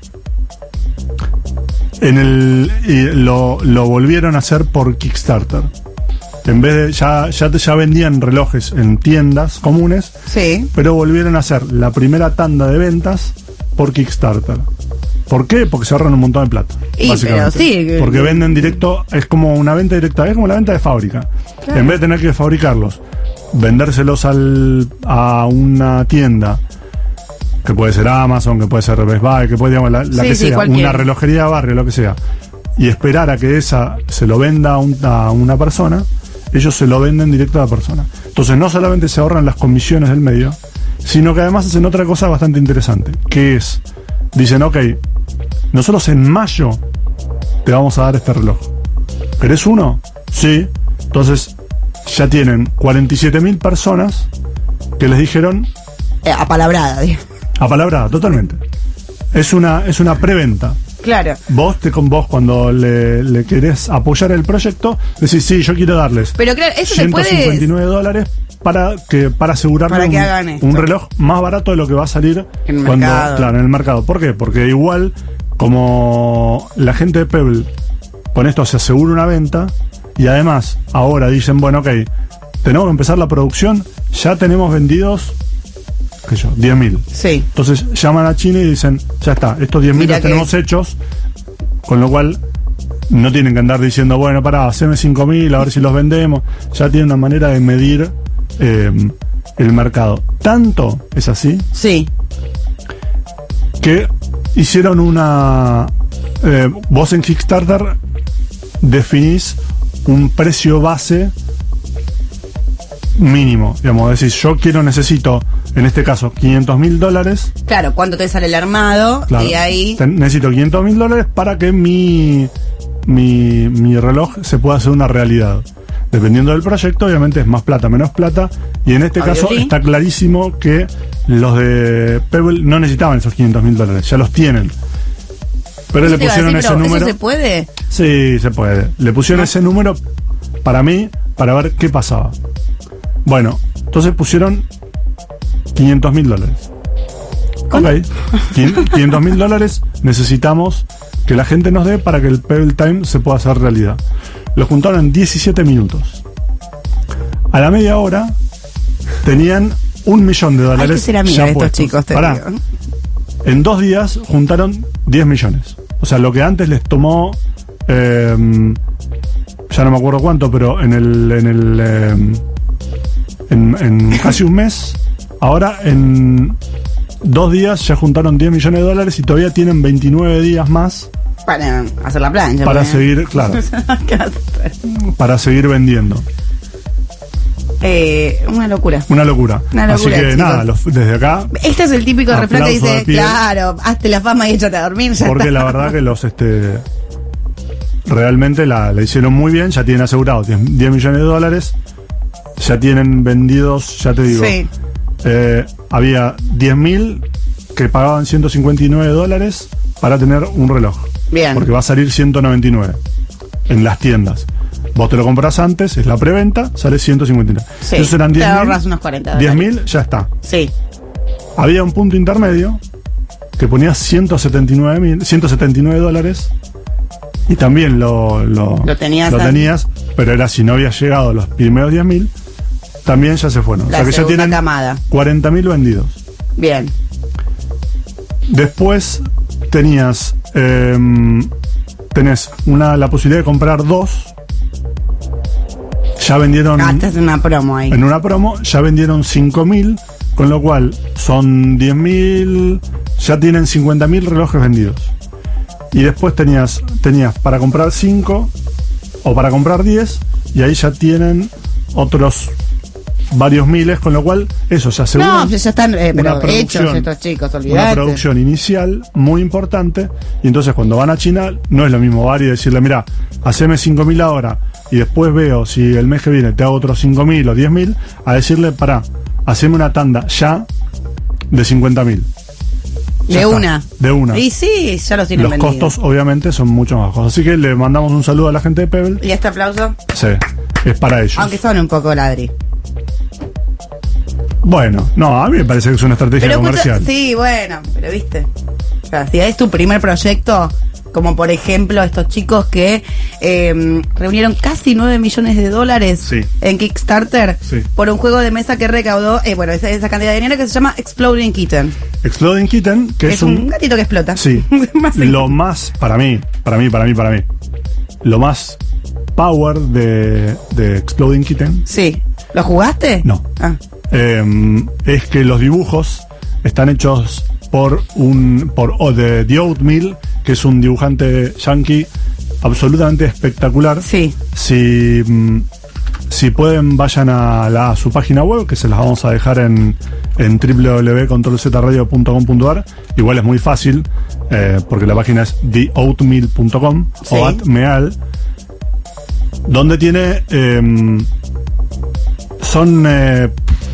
en el y lo, lo volvieron a hacer por Kickstarter. En vez de ya ya te- ya vendían relojes en tiendas comunes, Sí. pero volvieron a hacer la primera tanda de ventas por Kickstarter. ¿Por qué? Porque se ahorran un montón de plata. Y, básicamente. pero sí, que- Porque venden directo, es como una venta directa, es como la venta de fábrica. Claro. En vez de tener que fabricarlos, vendérselos al, a una tienda, que puede ser Amazon, que puede ser Best Buy, que puede, digamos, la, la Sí, que sí, sea, cualquiera. una relojería de barrio, lo que sea, y esperar a que esa se lo venda a, un- a una persona, ellos se lo venden directo a la persona. Entonces no solamente se ahorran las comisiones del medio, sino que además hacen otra cosa bastante interesante, que es, dicen, ok, nosotros en mayo te vamos a dar este reloj. ¿Querés uno? Sí. Entonces ya tienen cuarenta y siete mil personas que les dijeron Eh, apalabrada, digo. a palabra, totalmente. Es una, es una preventa. Claro. Vos te con vos cuando le, le querés apoyar el proyecto, decís, sí, yo quiero darles Pero claro, eso se ciento cincuenta y puede. nueve dólares para que para asegurarme Para que un, hagan esto. un reloj más barato de lo que va a salir En el cuando, mercado. claro, en el mercado. ¿Por qué? Porque igual como la gente de Pebble con esto se asegura una venta y además ahora dicen, bueno, ok, tenemos que empezar la producción, ya tenemos vendidos, qué sé yo, diez mil. Sí. Entonces llaman a China y dicen, ya está, estos diez mil Mira los que- tenemos hechos, con lo cual no tienen que andar diciendo, bueno, pará, haceme cinco mil, a ver si los vendemos. Ya tienen una manera de medir eh, el mercado. Tanto es así Sí. que hicieron una... eh, vos en Kickstarter definís un precio base mínimo. Digamos, decís, yo quiero, necesito, en este caso, quinientos mil dólares. Claro, ¿cuánto te sale el armado? Claro, Y ahí. te- necesito quinientos mil dólares para que mi, mi, mi reloj se pueda hacer una realidad. Dependiendo del proyecto, obviamente es más plata, menos plata. Y en este Obvio, caso sí. está clarísimo que los de Pebble no necesitaban esos quinientos mil dólares, ya los tienen. Pero Eso le te iba a pusieron decir, ese pero número. ¿eso se puede? Sí, se puede. Le pusieron No. ese número para mí, para ver qué pasaba. Bueno, entonces pusieron quinientos mil dólares. ¿Cómo? Ok, quinientos mil dólares necesitamos que la gente nos dé para que el Pebble Time se pueda hacer realidad. Lo juntaron en diecisiete minutos. A la media hora tenían un millón de Hay dólares. que ser amiga ya de estos puestos. chicos, te Pará. digo. En dos días juntaron diez millones. O sea, lo que antes les tomó, eh, ya no me acuerdo cuánto, pero en el, en el, eh, en, en casi un mes, ahora en dos días ya juntaron diez millones de dólares y todavía tienen veintinueve días más Para hacer la plancha. para porque- seguir, claro, ¿Qué vas a hacer? para seguir vendiendo. Eh, una locura. Una locura. Una locura, Así que chicos. nada, los- desde acá, Este es el típico refrán que Aplauso dice, de pie. claro, hazte la fama y échate a dormir, ya porque está. la verdad que los este realmente la, la hicieron muy bien, ya tienen asegurados diez millones de dólares, ya tienen vendidos, ya te digo, Sí. eh, había diez mil que pagaban ciento cincuenta y nueve dólares para tener un reloj. Bien. Porque va a salir ciento noventa y nueve en las tiendas. Vos te lo compras antes, es la preventa, sale ciento cincuenta y nueve. Sí, Esos eran te diez mil. ahorras unos cuarenta diez dólares. mil, ya está. Sí. Había un punto intermedio que ponía ciento setenta y nueve mil, ciento setenta y nueve dólares y también lo, lo, Lo tenías lo an- tenías, pero era si no había llegado a los primeros diez mil, también ya se fueron. La o sea que ya segunda tienen camada. cuarenta mil vendidos. Bien. Después tenías em, tenés una, la posibilidad de comprar dos. Ya vendieron Ah, esta es una promo ahí. en una promo, ya vendieron cinco mil, con lo cual son diez mil, ya tienen cincuenta mil relojes vendidos. Y después tenías, tenías para comprar cinco o para comprar diez, y ahí ya tienen otros varios miles, con lo cual eso se asegura. No, pues ya están eh, una pero producción- hechos estos chicos, Una olvídate. producción inicial muy importante, y entonces cuando van a China no es lo mismo var y decirle, mira, haceme cinco mil ahora y después veo si el mes que viene te hago otros cinco mil o diez mil, a decirle, pará, haceme una tanda ya de cincuenta mil. Ya De está, una. De una. Y sí, ya los tienen Los vendidos. costos, obviamente, son mucho más bajos. Así que le mandamos un saludo a la gente de Pebble. Y este aplauso, Sí, es para ellos. aunque son un poco ladri. Bueno, no, a mí me parece que es una estrategia Pero comercial. escucha- sí, bueno, pero viste. O sea, si es tu primer proyecto, como por ejemplo estos chicos que eh, reunieron casi nueve millones de dólares Sí. en Kickstarter Sí. por un juego de mesa que recaudó, eh, bueno, esa, esa cantidad de dinero que se llama Exploding Kitten. Exploding Kitten, que Que es, un, gatito que explota. Sí, Más lo más, para mí, para mí, para mí, para mí, lo más power de, de Exploding Kitten Sí. ¿Lo jugaste? No. Ah. eh, es que los dibujos están hechos por un por o de The Oatmeal, que es un dibujante yankee absolutamente espectacular. Sí. Si, mm, si pueden, vayan a, la, a su página web, que se las vamos a dejar en, en w w w punto control z radio punto com punto a r. Igual es muy fácil, eh, porque la página es the oatmeal punto com Sí. o atmeal, donde tiene... eh, son... eh,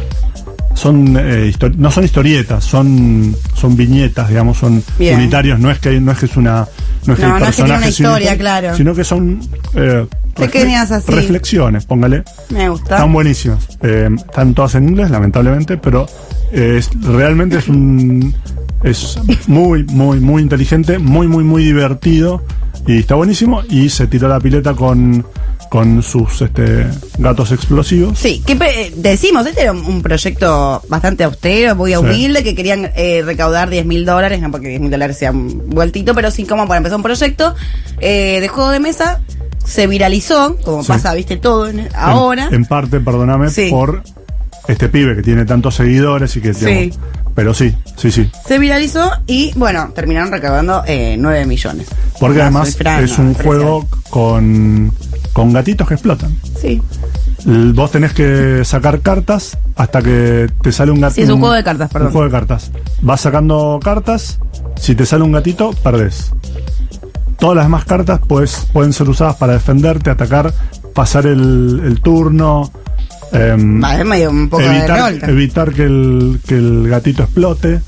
son eh, histori- no son historietas, son son viñetas, digamos, son Bien. unitarios. No es que no es que es una no es que No, hay no es que tiene una personajes sino historia, que- claro. sino que son eh, Pequeñas refle- así. reflexiones, póngale. Me gusta. Están buenísimas. Eh, están todas en inglés, lamentablemente, pero eh, es, realmente es un es muy muy muy inteligente, muy muy muy divertido y está buenísimo. Y se tiró la pileta con con sus este, gatos explosivos. Sí, que pe- decimos, este era un, un proyecto bastante austero, muy humilde, que querían eh, recaudar diez mil dólares, no porque diez mil dólares sea un vueltito, pero sí como para empezar un proyecto eh, de juego de mesa, se viralizó, como Sí. pasa, viste, todo en- ahora. En, en parte, perdóname, Sí. por este pibe que tiene tantos seguidores y que Sí. digamos, pero sí, sí, sí. Se viralizó y, bueno, terminaron recaudando eh, nueve millones. Porque Una además cifra, es no, un apreciable. juego con, con gatitos que explotan. Sí. L- Vos tenés que sacar cartas hasta que te sale un gatito. Sí, es un juego de cartas, perdón. Un juego de cartas. Vas sacando cartas, si te sale un gatito, perdés. Todas las demás cartas pues, pueden ser usadas para defenderte, atacar, pasar el, el turno. em, Va, es medio un poco de evitar, rol. evitar que el, que el gatito explote.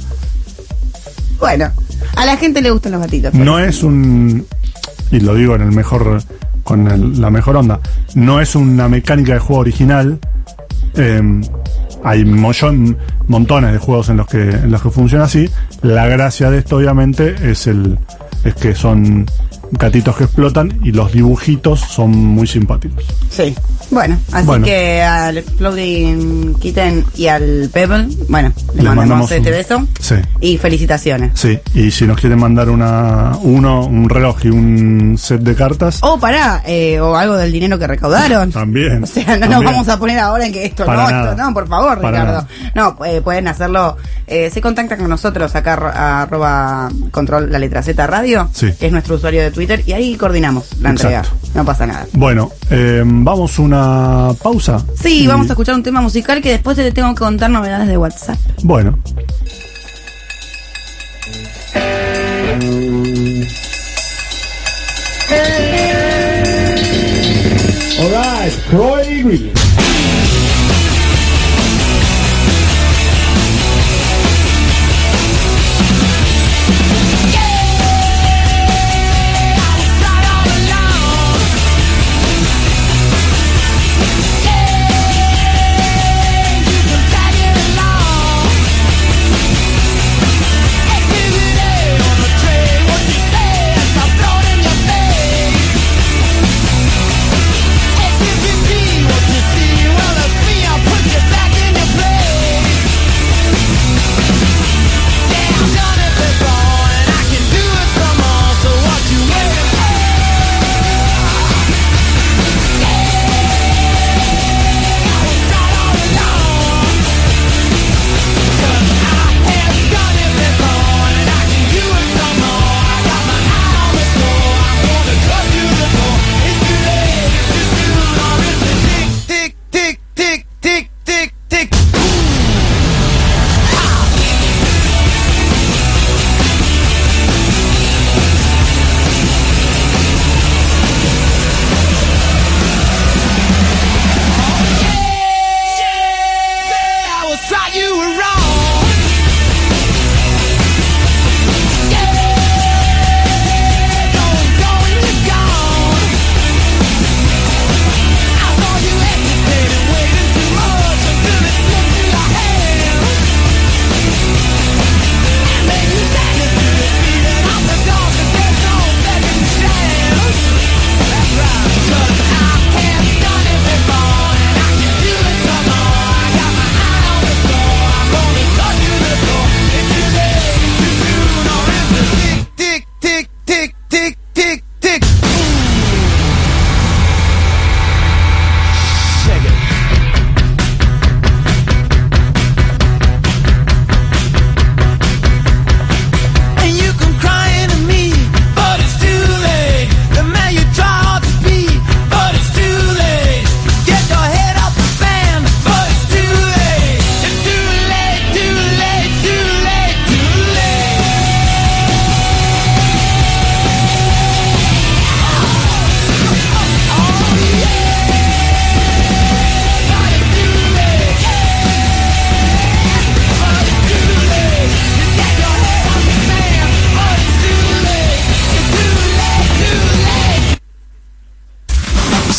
Bueno, a la gente le gustan los gatitos. No parece. es un, y lo digo en el mejor, con el- la mejor onda, no es una mecánica de juego original. Eh, hay mollón- montones de juegos en los que en los que funciona así. La gracia de esto, obviamente, es el es que son gatitos que explotan y los dibujitos son muy simpáticos. Sí. Bueno, así Bueno. que al Exploding Kitten y al Pebble, bueno, le Le mandamos, mandamos este un- beso. Sí. Y felicitaciones. Sí, y si nos quieren mandar una uno, un reloj y un set de cartas, O pará, eh, o algo del dinero que recaudaron. también. O sea, no nos también. vamos a poner ahora en que esto Para no, nada. esto no, por favor, Para Ricardo. nada. No, eh, pueden hacerlo. Eh, se contactan con nosotros acá arro- arroba control la letra Z radio, Sí. que es nuestro usuario de Twitter, y ahí coordinamos la entrega. Exacto. No pasa nada. Bueno, eh, vamos a una pausa. Sí, Y- vamos a escuchar un tema musical que después te tengo que contar novedades de WhatsApp. Bueno. Alright, Croy Green.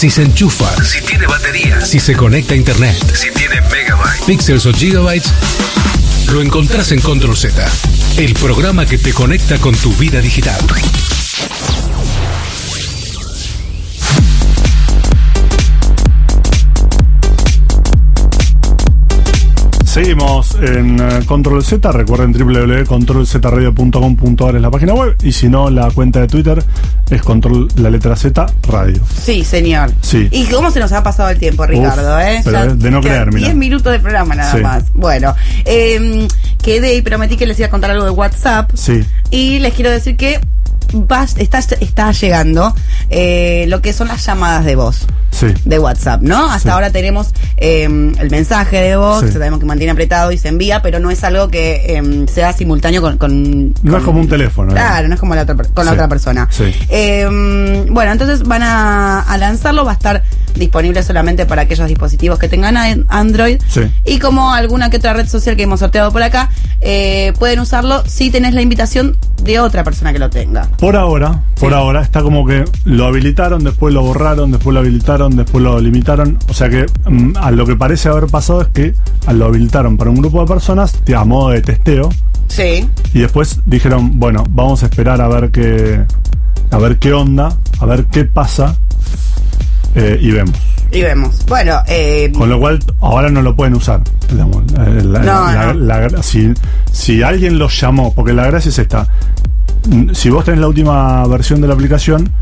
si se enchufa, si tiene batería, si se conecta a internet, si tiene megabytes, píxeles o gigabytes, lo encontrás en Control Z, el programa que te conecta con tu vida digital. Seguimos en uh, Control Z. Recuerden doble u doble u doble u punto control z radio punto com punto a r es la página web. Y si no, la cuenta de Twitter es control la letra Z radio. Sí, señor. Sí. ¿Y cómo se nos ha pasado el tiempo, Ricardo? Uf, eh? pero Ya de no creer, mira. diez minutos de programa nada Sí. más. Bueno, eh, quedé y prometí que les iba a contar algo de WhatsApp. Sí. Y les quiero decir que vas, está, está llegando eh, lo que son las llamadas de voz. Sí. De WhatsApp, ¿no? Hasta Sí. ahora tenemos eh, el mensaje de voz, Sí. que sabemos que mantiene apretado y se envía, pero no es algo que eh, sea simultáneo con, con... No con- es como un teléfono. Claro, no es como la otra, per- con la Sí. otra persona. Sí. Eh, bueno, entonces van a, a lanzarlo, va a estar disponible solamente para aquellos dispositivos que tengan a- Android. Sí. Y como alguna que otra red social que hemos sorteado por acá, eh, pueden usarlo si tenés la invitación de otra persona que lo tenga. Por ahora, por Sí. ahora está como que lo habilitaron, después lo borraron, después lo habilitaron, después lo limitaron. O sea que mm, a lo que parece haber pasado es que a lo habilitaron para un grupo de personas a modo de testeo Sí. y después dijeron, bueno, vamos a esperar a ver qué a ver qué onda, a ver qué pasa eh, y vemos. Y vemos. Bueno, eh, Con lo cual ahora no lo pueden usar. Digamos, eh, la- No, la- no. la- si, si alguien los llamó, porque la gracia es esta, mm, si vos tenés la última versión de la aplicación,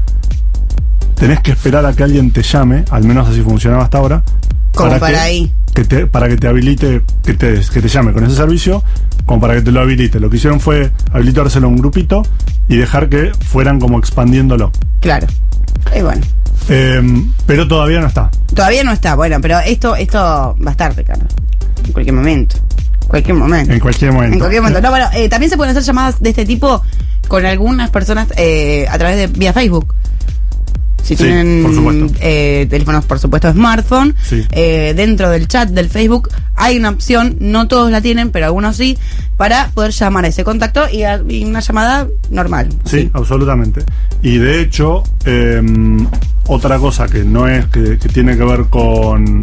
tenés que esperar a que alguien te llame, al menos así funcionaba hasta ahora, Como para que, ahí. que te, para que te habilite, que te, que te llame con ese servicio, como para que te lo habilite. Lo que hicieron fue habilitárselo a un grupito y dejar que fueran como expandiéndolo. claro. Y bueno. Eh, pero todavía no está. Todavía no está, bueno, pero esto esto va a estar, Ricardo. En cualquier momento. Cualquier momento. En cualquier momento. En cualquier momento. No, bueno, eh, también se pueden hacer llamadas de este tipo con algunas personas eh, a través de vía Facebook. Si Sí, tienen por supuesto. eh, teléfonos, por supuesto, smartphone, Sí. eh, dentro del chat del Facebook hay una opción, no todos la tienen, pero algunos sí, para poder llamar a ese contacto y, a, y una llamada normal. Sí, absolutamente. Y de hecho, eh, otra cosa que no es que, que tiene que ver con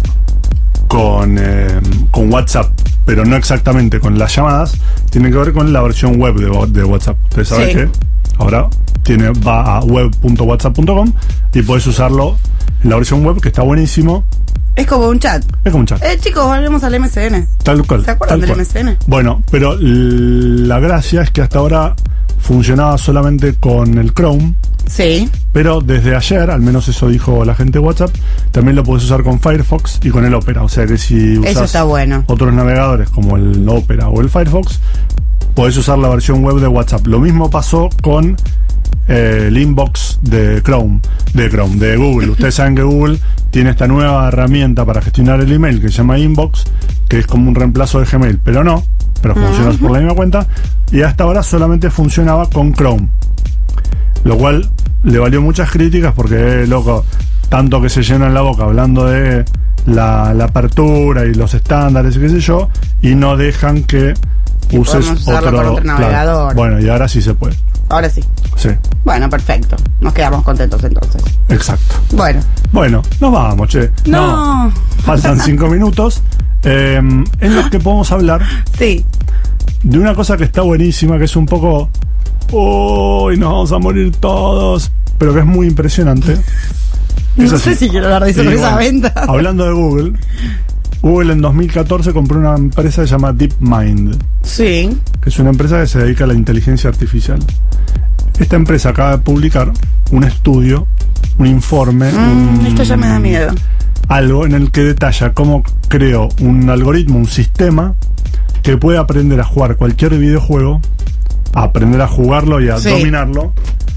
con, eh, con WhatsApp, pero no exactamente con las llamadas, tiene que ver con la versión web de, wa- de WhatsApp. Ustedes saben Sí. que ahora tiene, va a web punto whatsapp punto com y puedes usarlo en la versión web, que está buenísimo. Es como un chat. Es como un chat. Eh, chicos, volvemos al M S N. Tal cual. ¿Se acuerdan tal del cual. M S N? Bueno, pero l- la gracia es que hasta ahora funcionaba solamente con el Chrome. Sí. Pero desde ayer, al menos eso dijo la gente de WhatsApp, también lo puedes usar con Firefox y con el Opera. O sea que si Eso usas está bueno. otros navegadores como el Opera o el Firefox, podés usar la versión web de WhatsApp. Lo mismo pasó con eh, el inbox de Chrome, de Chrome, de Google. Ustedes saben que Google tiene esta nueva herramienta para gestionar el email que se llama Inbox, que es como un reemplazo de Gmail, pero no, pero funciona por la misma cuenta, y hasta ahora solamente funcionaba con Chrome. Lo cual le valió muchas críticas porque, eh, loco, tanto que se llenan la boca hablando de la, la apertura y los estándares y qué sé yo, y no dejan que Y uses podemos usarlo otro, con otro claro. navegador. Bueno, y ahora sí se puede. Ahora sí. Sí, Bueno, perfecto. Nos quedamos contentos entonces. exacto. Bueno. Bueno, nos vamos, che. No. Faltan cinco minutos eh, en los que podemos hablar Sí. de una cosa que está buenísima, que es un poco, uy, nos vamos a morir todos, pero que es muy impresionante. Es No así. sé si quiero hablar de eso Y con esa bueno, venta. Hablando de Google, Google en dos mil catorce compró una empresa que se llama DeepMind, Sí. que es una empresa que se dedica a la inteligencia artificial. Esta empresa acaba de publicar un estudio, un informe, Mm, un- esto ya me da miedo. algo en el que detalla cómo creó un algoritmo, un sistema que puede aprender a jugar cualquier videojuego, a aprender a jugarlo y a Sí. dominarlo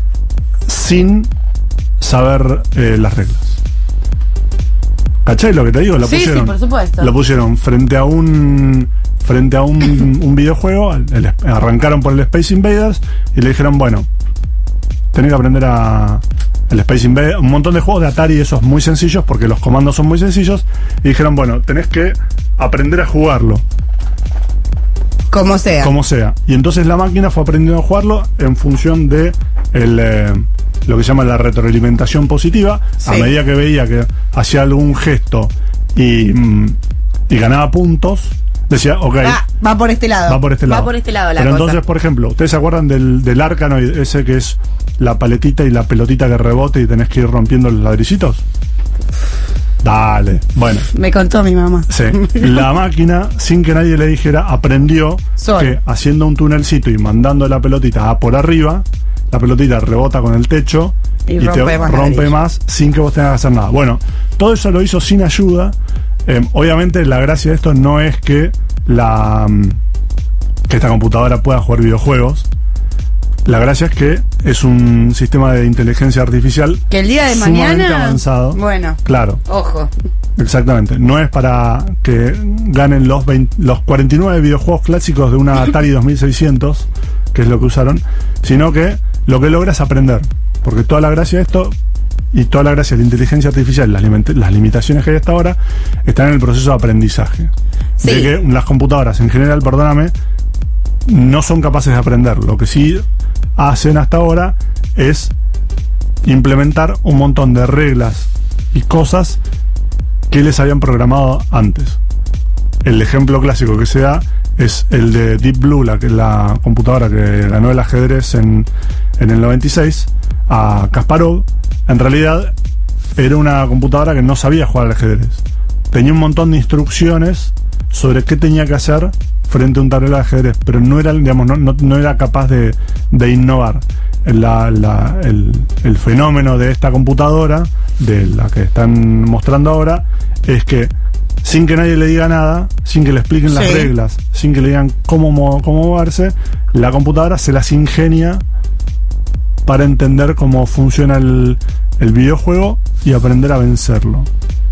sin saber eh, las reglas. ¿Cachai lo que te digo? Lo Sí, sí, pusieron, por supuesto. Lo pusieron frente a un frente a un, un videojuego, el- el- arrancaron por el Space Invaders y le dijeron, bueno, tenés que aprender a el Space Invaders, un montón de juegos de Atari, esos muy sencillos porque los comandos son muy sencillos, y dijeron, bueno, tenés que aprender a jugarlo. Como sea. Como sea. Y entonces la máquina fue aprendiendo a jugarlo en función de el, eh, lo que se llama la retroalimentación positiva. Sí. A medida que veía que hacía algún gesto y, mm, y ganaba puntos, decía, ok. Ah, va por este lado. Va por este lado. Va por este lado la Pero cosa. entonces, por ejemplo, ¿ustedes se acuerdan del, del Arkanoid, ese que es la paletita y la pelotita que rebote y tenés que ir rompiendo los ladrillitos? Dale. Bueno. Me contó mi mamá. Sí. La máquina, sin que nadie le dijera, aprendió Sol. que haciendo un tunelcito y mandando la pelotita a por arriba, la pelotita rebota con el techo y, y rompe, te más, rompe más sin que vos tengas que hacer nada. Bueno, todo eso lo hizo sin ayuda. Eh, obviamente la gracia de esto no es que la que esta computadora pueda jugar videojuegos. La gracia es que es un sistema de inteligencia artificial que el día de sumamente mañana avanzado. Bueno, claro. Ojo. Exactamente. No es para que ganen los veinte, los cuarenta y nueve videojuegos clásicos de una Atari dos mil seiscientos, que es lo que usaron, sino que lo que logra es aprender. Porque toda la gracia de esto y toda la gracia de la inteligencia artificial, las, limit- las limitaciones que hay hasta ahora, están en el proceso de aprendizaje. Sí. De que las computadoras en general, perdóname, no son capaces de aprender. Lo que sí hacen hasta ahora es implementar un montón de reglas y cosas que les habían programado antes. El ejemplo clásico que se da es el de Deep Blue, la, la computadora que ganó el ajedrez en, en el noventa y seis a Kasparov. En realidad era una computadora que no sabía jugar al ajedrez. Tenía un montón de instrucciones sobre qué tenía que hacer frente a un tablero de ajedrez, pero no era, digamos, no, no, no era capaz de, de innovar. La, la, el, el fenómeno de esta computadora, de la que están mostrando ahora, es que sin que nadie le diga nada, sin que le expliquen las sí. reglas, sin que le digan cómo, cómo moverse, la computadora se las ingenia para entender cómo funciona el, el videojuego y aprender a vencerlo.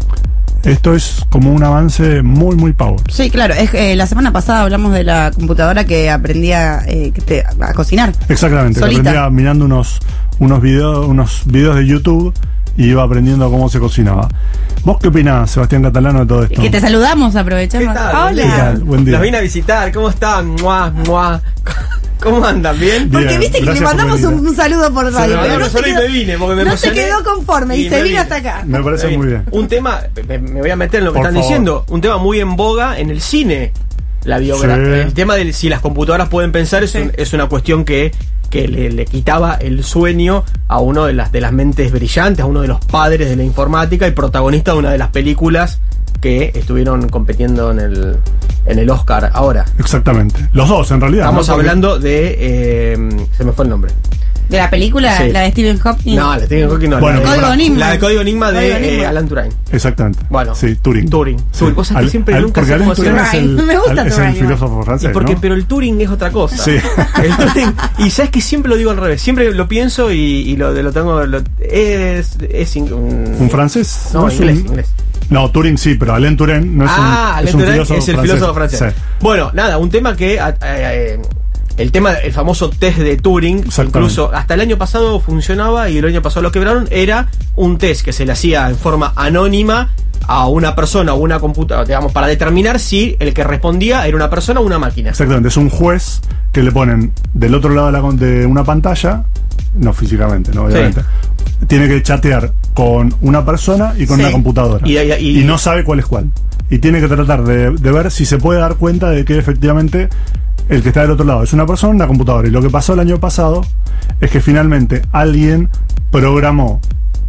Esto es como un avance muy, muy power. Sí, claro. Es, eh, la semana pasada hablamos de la computadora que aprendía eh, que te, a cocinar. Exactamente, Solita. que aprendía mirando unos, unos, videos, unos videos de YouTube y iba aprendiendo cómo se cocinaba. ¿Vos qué opinás, Sebastián Catalano, de todo esto? Que te saludamos, aprovechamos. ¿Qué tal? Hola. ¿Qué tal? Buen día. Los vine a visitar, ¿cómo están? Mua, mua. ¿Cómo andan? ¿Bien? Porque Bien, viste que le gracias por mandamos venir. un, un saludo por radio. No, pero no, no, se solo y quedó, me vine porque me no se emocioné quedó conforme y, y se me vino vine. hasta acá. Me parece Bien. muy bien. Un tema, me, me voy a meter en lo que Por están favor. diciendo, un tema muy en boga en el cine. La biografía. Sí. El tema de si las computadoras pueden pensar es, Sí. un- es una cuestión que, que le, le quitaba el sueño a uno de las, de las mentes brillantes, a uno de los padres de la informática y protagonista de una de las películas que estuvieron compitiendo en el, en el Oscar ahora. Exactamente. Los dos, en realidad. Estamos ¿no? Porque- hablando de... eh, se me fue el nombre. De la película, Sí. la de Stephen Hawking. No, la de Stephen Hawking no. Bueno, la, de, Código Enigma. la de Código Enigma de Código Enigma. eh, Alan Turing. Exactamente. Bueno. Sí, Turing. Turing. Sí. Turing. Vos sabés que Al- siempre al- nunca porque sé Alan cómo se Turing llama. es el, Me gusta al- es Turing. el filósofo Y francés, porque, ¿no? pero el Turing es otra cosa. Sí. El Turing, y sabes que siempre lo digo al revés. Siempre lo pienso y, y lo, lo tengo. Lo, es. es in- un, ¿Un francés? No, es inglés, un- inglés. No, Turing sí, pero Alain Turing no es ah, un, es Alain un Turing filósofo es el francés. filósofo francés. Sí. Bueno, nada, un tema que. a- a- eh, el tema, el famoso test de Turing, Exactamente. incluso hasta el año pasado funcionaba y el año pasado lo quebraron, era un test que se le hacía en forma anónima a una persona o una computadora, digamos, para determinar si el que respondía era una persona o una máquina. Exactamente, es un juez que le ponen del otro lado de, la, con- de una pantalla, no físicamente, no obviamente, tiene que chatear con una persona y con Sí. una computadora. Y- y- y- Y no sabe cuál es cuál. Y tiene que tratar de, de ver si se puede dar cuenta de que efectivamente el que está del otro lado es una persona o una computadora. Y lo que pasó el año pasado es que finalmente alguien programó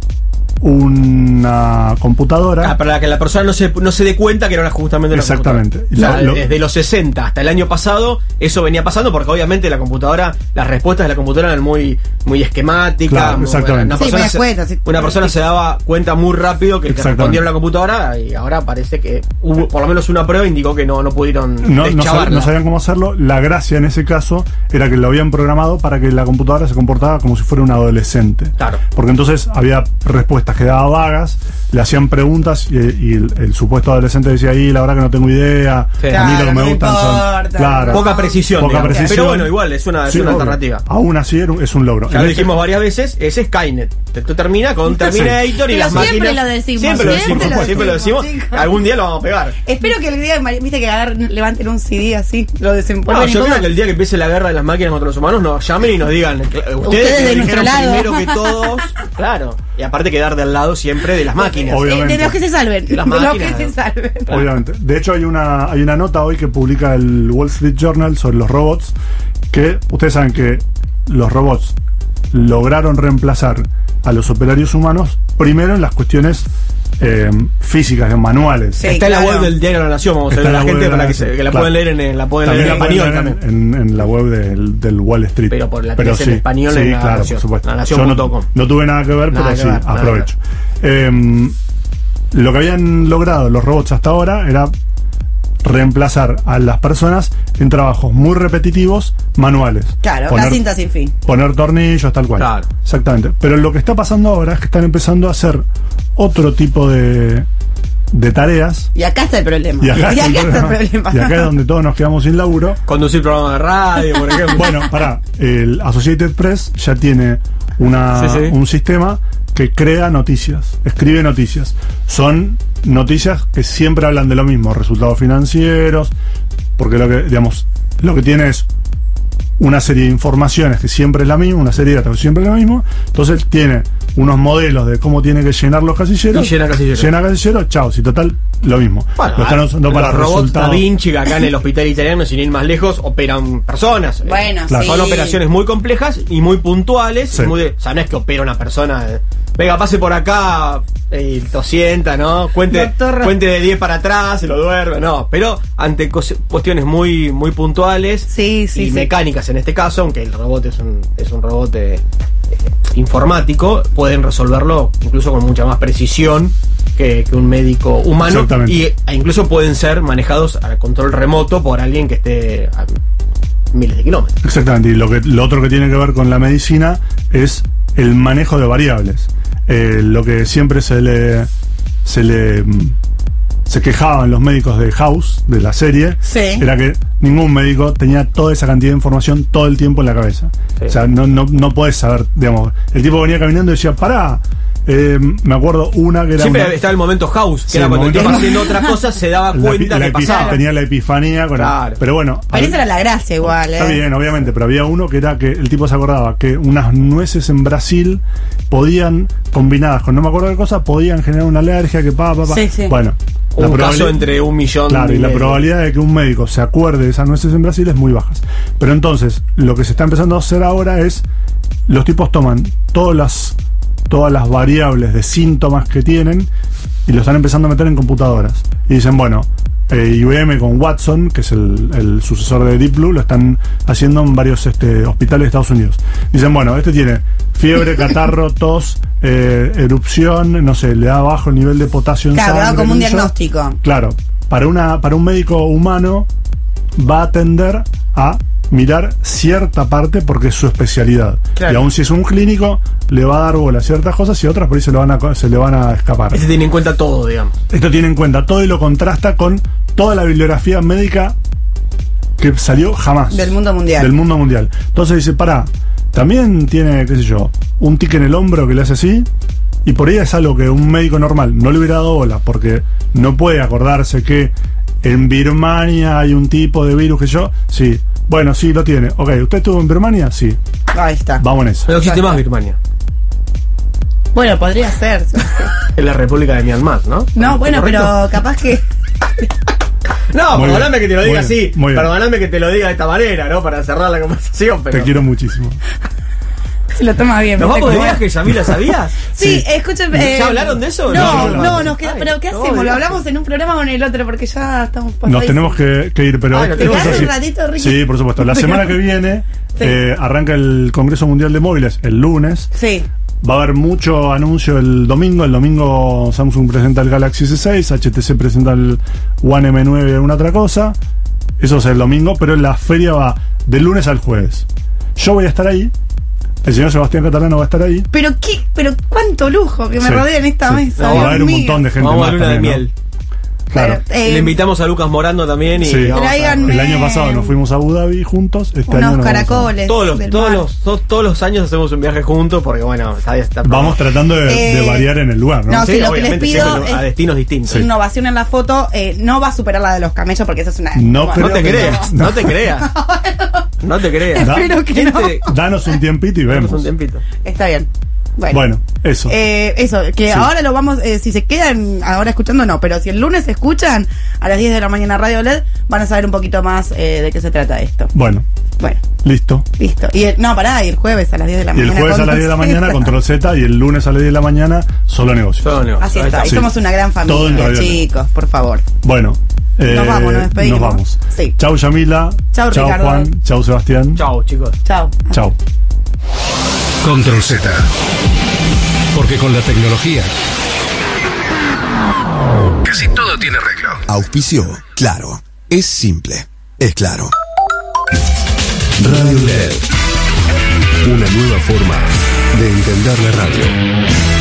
una computadora. Ah, para que la persona no se, no se dé cuenta que era una- justamente una Exactamente. computadora. O sea, Lo- lo- desde los sesenta hasta el año pasado, eso venía pasando porque obviamente la computadora, las respuestas de la computadora eran muy, muy esquemáticas. Claro, muy- exactamente. Una Sí, persona, muy se, escuetas, sí. una persona se daba cuenta muy rápido que el que Exactamente. respondía era la computadora y ahora parece que hubo por lo menos una prueba indicó que no, no pudieron No, no, sab- deschavarla. no sabían cómo hacerlo. La gracia en ese caso era que lo habían programado para que la computadora se comportara como si fuera un adolescente. Claro. Porque entonces había respuestas respuestas que daba vagas, le hacían preguntas y, y el, el supuesto adolescente decía, ahí la verdad que no tengo idea, Sí. a mí Claro, lo que me no gustan importa. son... Claro, Poca precisión, Poca digamos. precisión. Pero bueno, igual, es una, es Sí, una obvio. alternativa. Aún así era un- es un logro. Ya En lo este- dijimos varias veces, es Skynet. Esto termina con Sí. Terminator y Pero las siempre máquinas. lo decimos, Siempre lo siempre decimos, lo siempre lo decimos. decimos, chicos. Algún día lo vamos a pegar. Espero que el día, viste, que agarren, levanten un C D así, lo desempolven No, y yo pongan- creo que el día que empiece la guerra de las máquinas contra los humanos nos llamen y nos digan, ustedes, Ustedes que de lo nuestro dijeron lado. primero que todos. Claro. Y aparte quedar del lado siempre de las máquinas. Obvio. Eh, de obviamente. los que se salven. De las de los máquinas. que se salven. Obviamente. De hecho, hay una, hay una nota hoy que publica el Wall Street Journal sobre los robots, que ustedes saben que los robots lograron reemplazar a los operarios humanos primero en las cuestiones eh, físicas, manuales. Sí, Está en la claro. web del Diario de la Nación, vamos a Está leer en a la la web gente de la para que, se- Nación, que la claro. pueden leer en, la pueden También leer en la pueden español leer también. en, en la web del, del Wall Street. Pero por la tenés en español sí, en La claro, Nación. por supuesto. La Nación Yo no, punto com. no tuve nada que ver, Nada pero que sí, ver, nada aprovecho. Eh, lo que habían logrado los robots hasta ahora era reemplazar a las personas en trabajos muy repetitivos, manuales. Claro, Poner- la cinta sin fin. Poner tornillos, tal cual. Claro. Exactamente. Pero lo que está pasando ahora es que están empezando a hacer otro tipo de, de tareas. Y acá está el problema. Y acá, está el problema. problema. Y acá es donde todos nos quedamos sin laburo. Conducir programas de radio, por ejemplo. Bueno, pará, el Associated Press ya tiene una, Sí, sí. un sistema que crea noticias, escribe noticias. Son noticias que siempre hablan de lo mismo, resultados financieros, porque lo que, digamos, lo que tiene es una serie de informaciones que siempre es la misma, una serie de datos que siempre es lo mismo. Entonces tiene unos modelos de cómo tiene que llenar los casilleros. Y llena casilleros. Llena casilleros, chao, si total, lo mismo. Bueno, lo están usando los para robots Da resultados. Vinci, que acá en el hospital italiano, sin ir más lejos, operan personas. Bueno, Claro. sí. Son operaciones muy complejas y muy puntuales. Sí. y muy de- o sea, no es que opera una persona. eh, Venga, pase por acá y lo sienta, ¿no? Cuente, Doctor. cuente de diez para atrás, se lo duerme, no. Pero ante cos- cuestiones muy, muy puntuales Sí, sí, y sí. mecánicas en este caso, aunque el robot es un, es un robot eh, eh, informático, pueden resolverlo incluso con mucha más precisión que, que un médico humano. Exactamente. Y e incluso pueden ser manejados a control remoto por alguien que esté a miles de kilómetros. Exactamente, y lo, que, lo otro que tiene que ver con la medicina es el manejo de variables. Eh, lo que siempre se le se le mm, se quejaban los médicos de House, de la serie, Sí. era que ningún médico tenía toda esa cantidad de información todo el tiempo en la cabeza. Sí. O sea, no, no, no podés saber, digamos, el tipo venía caminando y decía, pará, eh, me acuerdo una que era Siempre una- estaba el momento house, que Sí, era cuando el momento tipo house. haciendo otra cosa se daba la, cuenta la que epi- pasaba. tenía la epifanía con el- Claro. pero bueno, Pero esa era la gracia igual, ¿eh? está bien, obviamente, pero había uno que era que el tipo se acordaba que unas nueces en Brasil podían, combinadas con no me acuerdo de qué cosa, podían generar una alergia que pa, pa, pa. Sí, sí. Bueno, Un caso probabilidad- entre un millón Claro, y la medio. probabilidad de que un médico se acuerde de esas nueces en Brasil es muy baja. Pero entonces, lo que se está empezando a hacer ahora es, los tipos toman todas las, todas las variables de síntomas que tienen y lo están empezando a meter en computadoras. Y dicen, bueno, eh, I B M con Watson, que es el, el sucesor de Deep Blue, lo están haciendo en varios este, hospitales de Estados Unidos. Dicen, bueno, este tiene fiebre, catarro, tos, eh, erupción, no sé, le da bajo el nivel de potasio en Claro, sangre. como un qué sé yo. diagnóstico. Claro, para, una, para un médico humano va a tender a mirar cierta parte porque es su especialidad. Claro. Y aun si es un clínico, le va a dar bola a ciertas cosas y otras por ahí se, lo van a, se le van a escapar. Ese tiene en cuenta todo, digamos. Esto tiene en cuenta todo y lo contrasta con toda la bibliografía médica que salió jamás. Del mundo mundial. Del mundo mundial. Entonces dice, pará, también tiene, qué sé yo, un tic en el hombro que le hace así, y por ahí es algo que un médico normal no le hubiera dado bola, porque no puede acordarse que en Birmania hay un tipo de virus que yo, sí, bueno, sí, lo tiene. Ok, ¿usted estuvo en Birmania? Sí, Ahí está. vamos en eso. No existe más Birmania. Bueno, podría ser. Es la República de Myanmar, ¿no? No, bueno, ¿Correcto? pero capaz que. No, Muy perdóname bien, que te lo muy diga bien, así. muy bien. Perdóname que te lo diga de esta manera, ¿no? Para cerrar la conversación, pero. Te quiero muchísimo. Se lo toma bien. ¿Nos ¿viste vamos de cómo es? viaje, Yamila, sabías? Sí, Sí. escúcheme. ¿Ya hablaron de eso? No, No, no, no, nos queda- Ay, pero ¿qué no, hacemos? ¿Lo digas. hablamos en un programa o en el otro? Porque ya estamos pasadísimos. Nos tenemos que, que ir, pero Ah, ¿lo esto tenemos es que así. hacer un ratito, Ricky? Sí, por supuesto. La semana que viene Sí. eh, arranca el Congreso Mundial de Móviles, el lunes. Sí. Va a haber mucho anuncio el domingo. El domingo Samsung presenta el Galaxy S seis, H T C presenta el One M nueve, una otra cosa. Eso es el domingo, pero la feria va del lunes al jueves. Yo voy a estar ahí, El señor Sebastián Catalano va a estar ahí. Pero qué, pero cuánto lujo que me Sí, rodea en esta sí. mesa. No, Dios va a haber un mío. montón de gente Vamos más a luna de también, ¿no? miel. Claro. Pero, eh, Le invitamos a Lucas Morando también y Sí. vamos a- Tráiganme. El año pasado nos fuimos a Abu Dhabi juntos. Este año unos nos vamos a- caracoles. todos los, del todos mar. los, to- todos los años hacemos un viaje juntos porque bueno, está, está Vamos tratando de, de Eh, variar en el lugar, ¿no? no, sí, lo que les obviamente, pido siempre es- a destinos distintos. Sí. Innovación en la foto eh, no va a superar la de los camellos porque esa es una. No como- creo No te que creas, no. no te creas. No te creas. Da- Espero que no. Gente, Danos un tiempito y danos vemos. un tiempito. Está bien. Bueno. Bueno, eso. Eh, eso, que Sí. ahora lo vamos, eh, si se quedan ahora escuchando, no, pero si el lunes escuchan a las diez de la mañana Radio L E D, van a saber un poquito más eh, de qué se trata esto. Bueno, Bueno, listo. listo. Y el- no, pará, y el jueves a las diez de la Y mañana. el jueves a Control las diez de la mañana, Z. Control Z, y el lunes a las diez de la mañana, solo negocios. Solo negocios. Así Ahí está, y Sí. somos una gran Todo en familia, Radio L E D. chicos, por favor. Bueno, eh, Nos vamos, nos despedimos. Nos vamos. Sí. Chau, Yamila. Chau, Ricardo. Juan. Chau, Sebastián. Chao, chicos. Chao. Chau. Control Z. Porque con la tecnología casi todo tiene arreglo. Auspicio, claro. Es simple. Es claro. Radio L E D. Una nueva forma de entender la radio.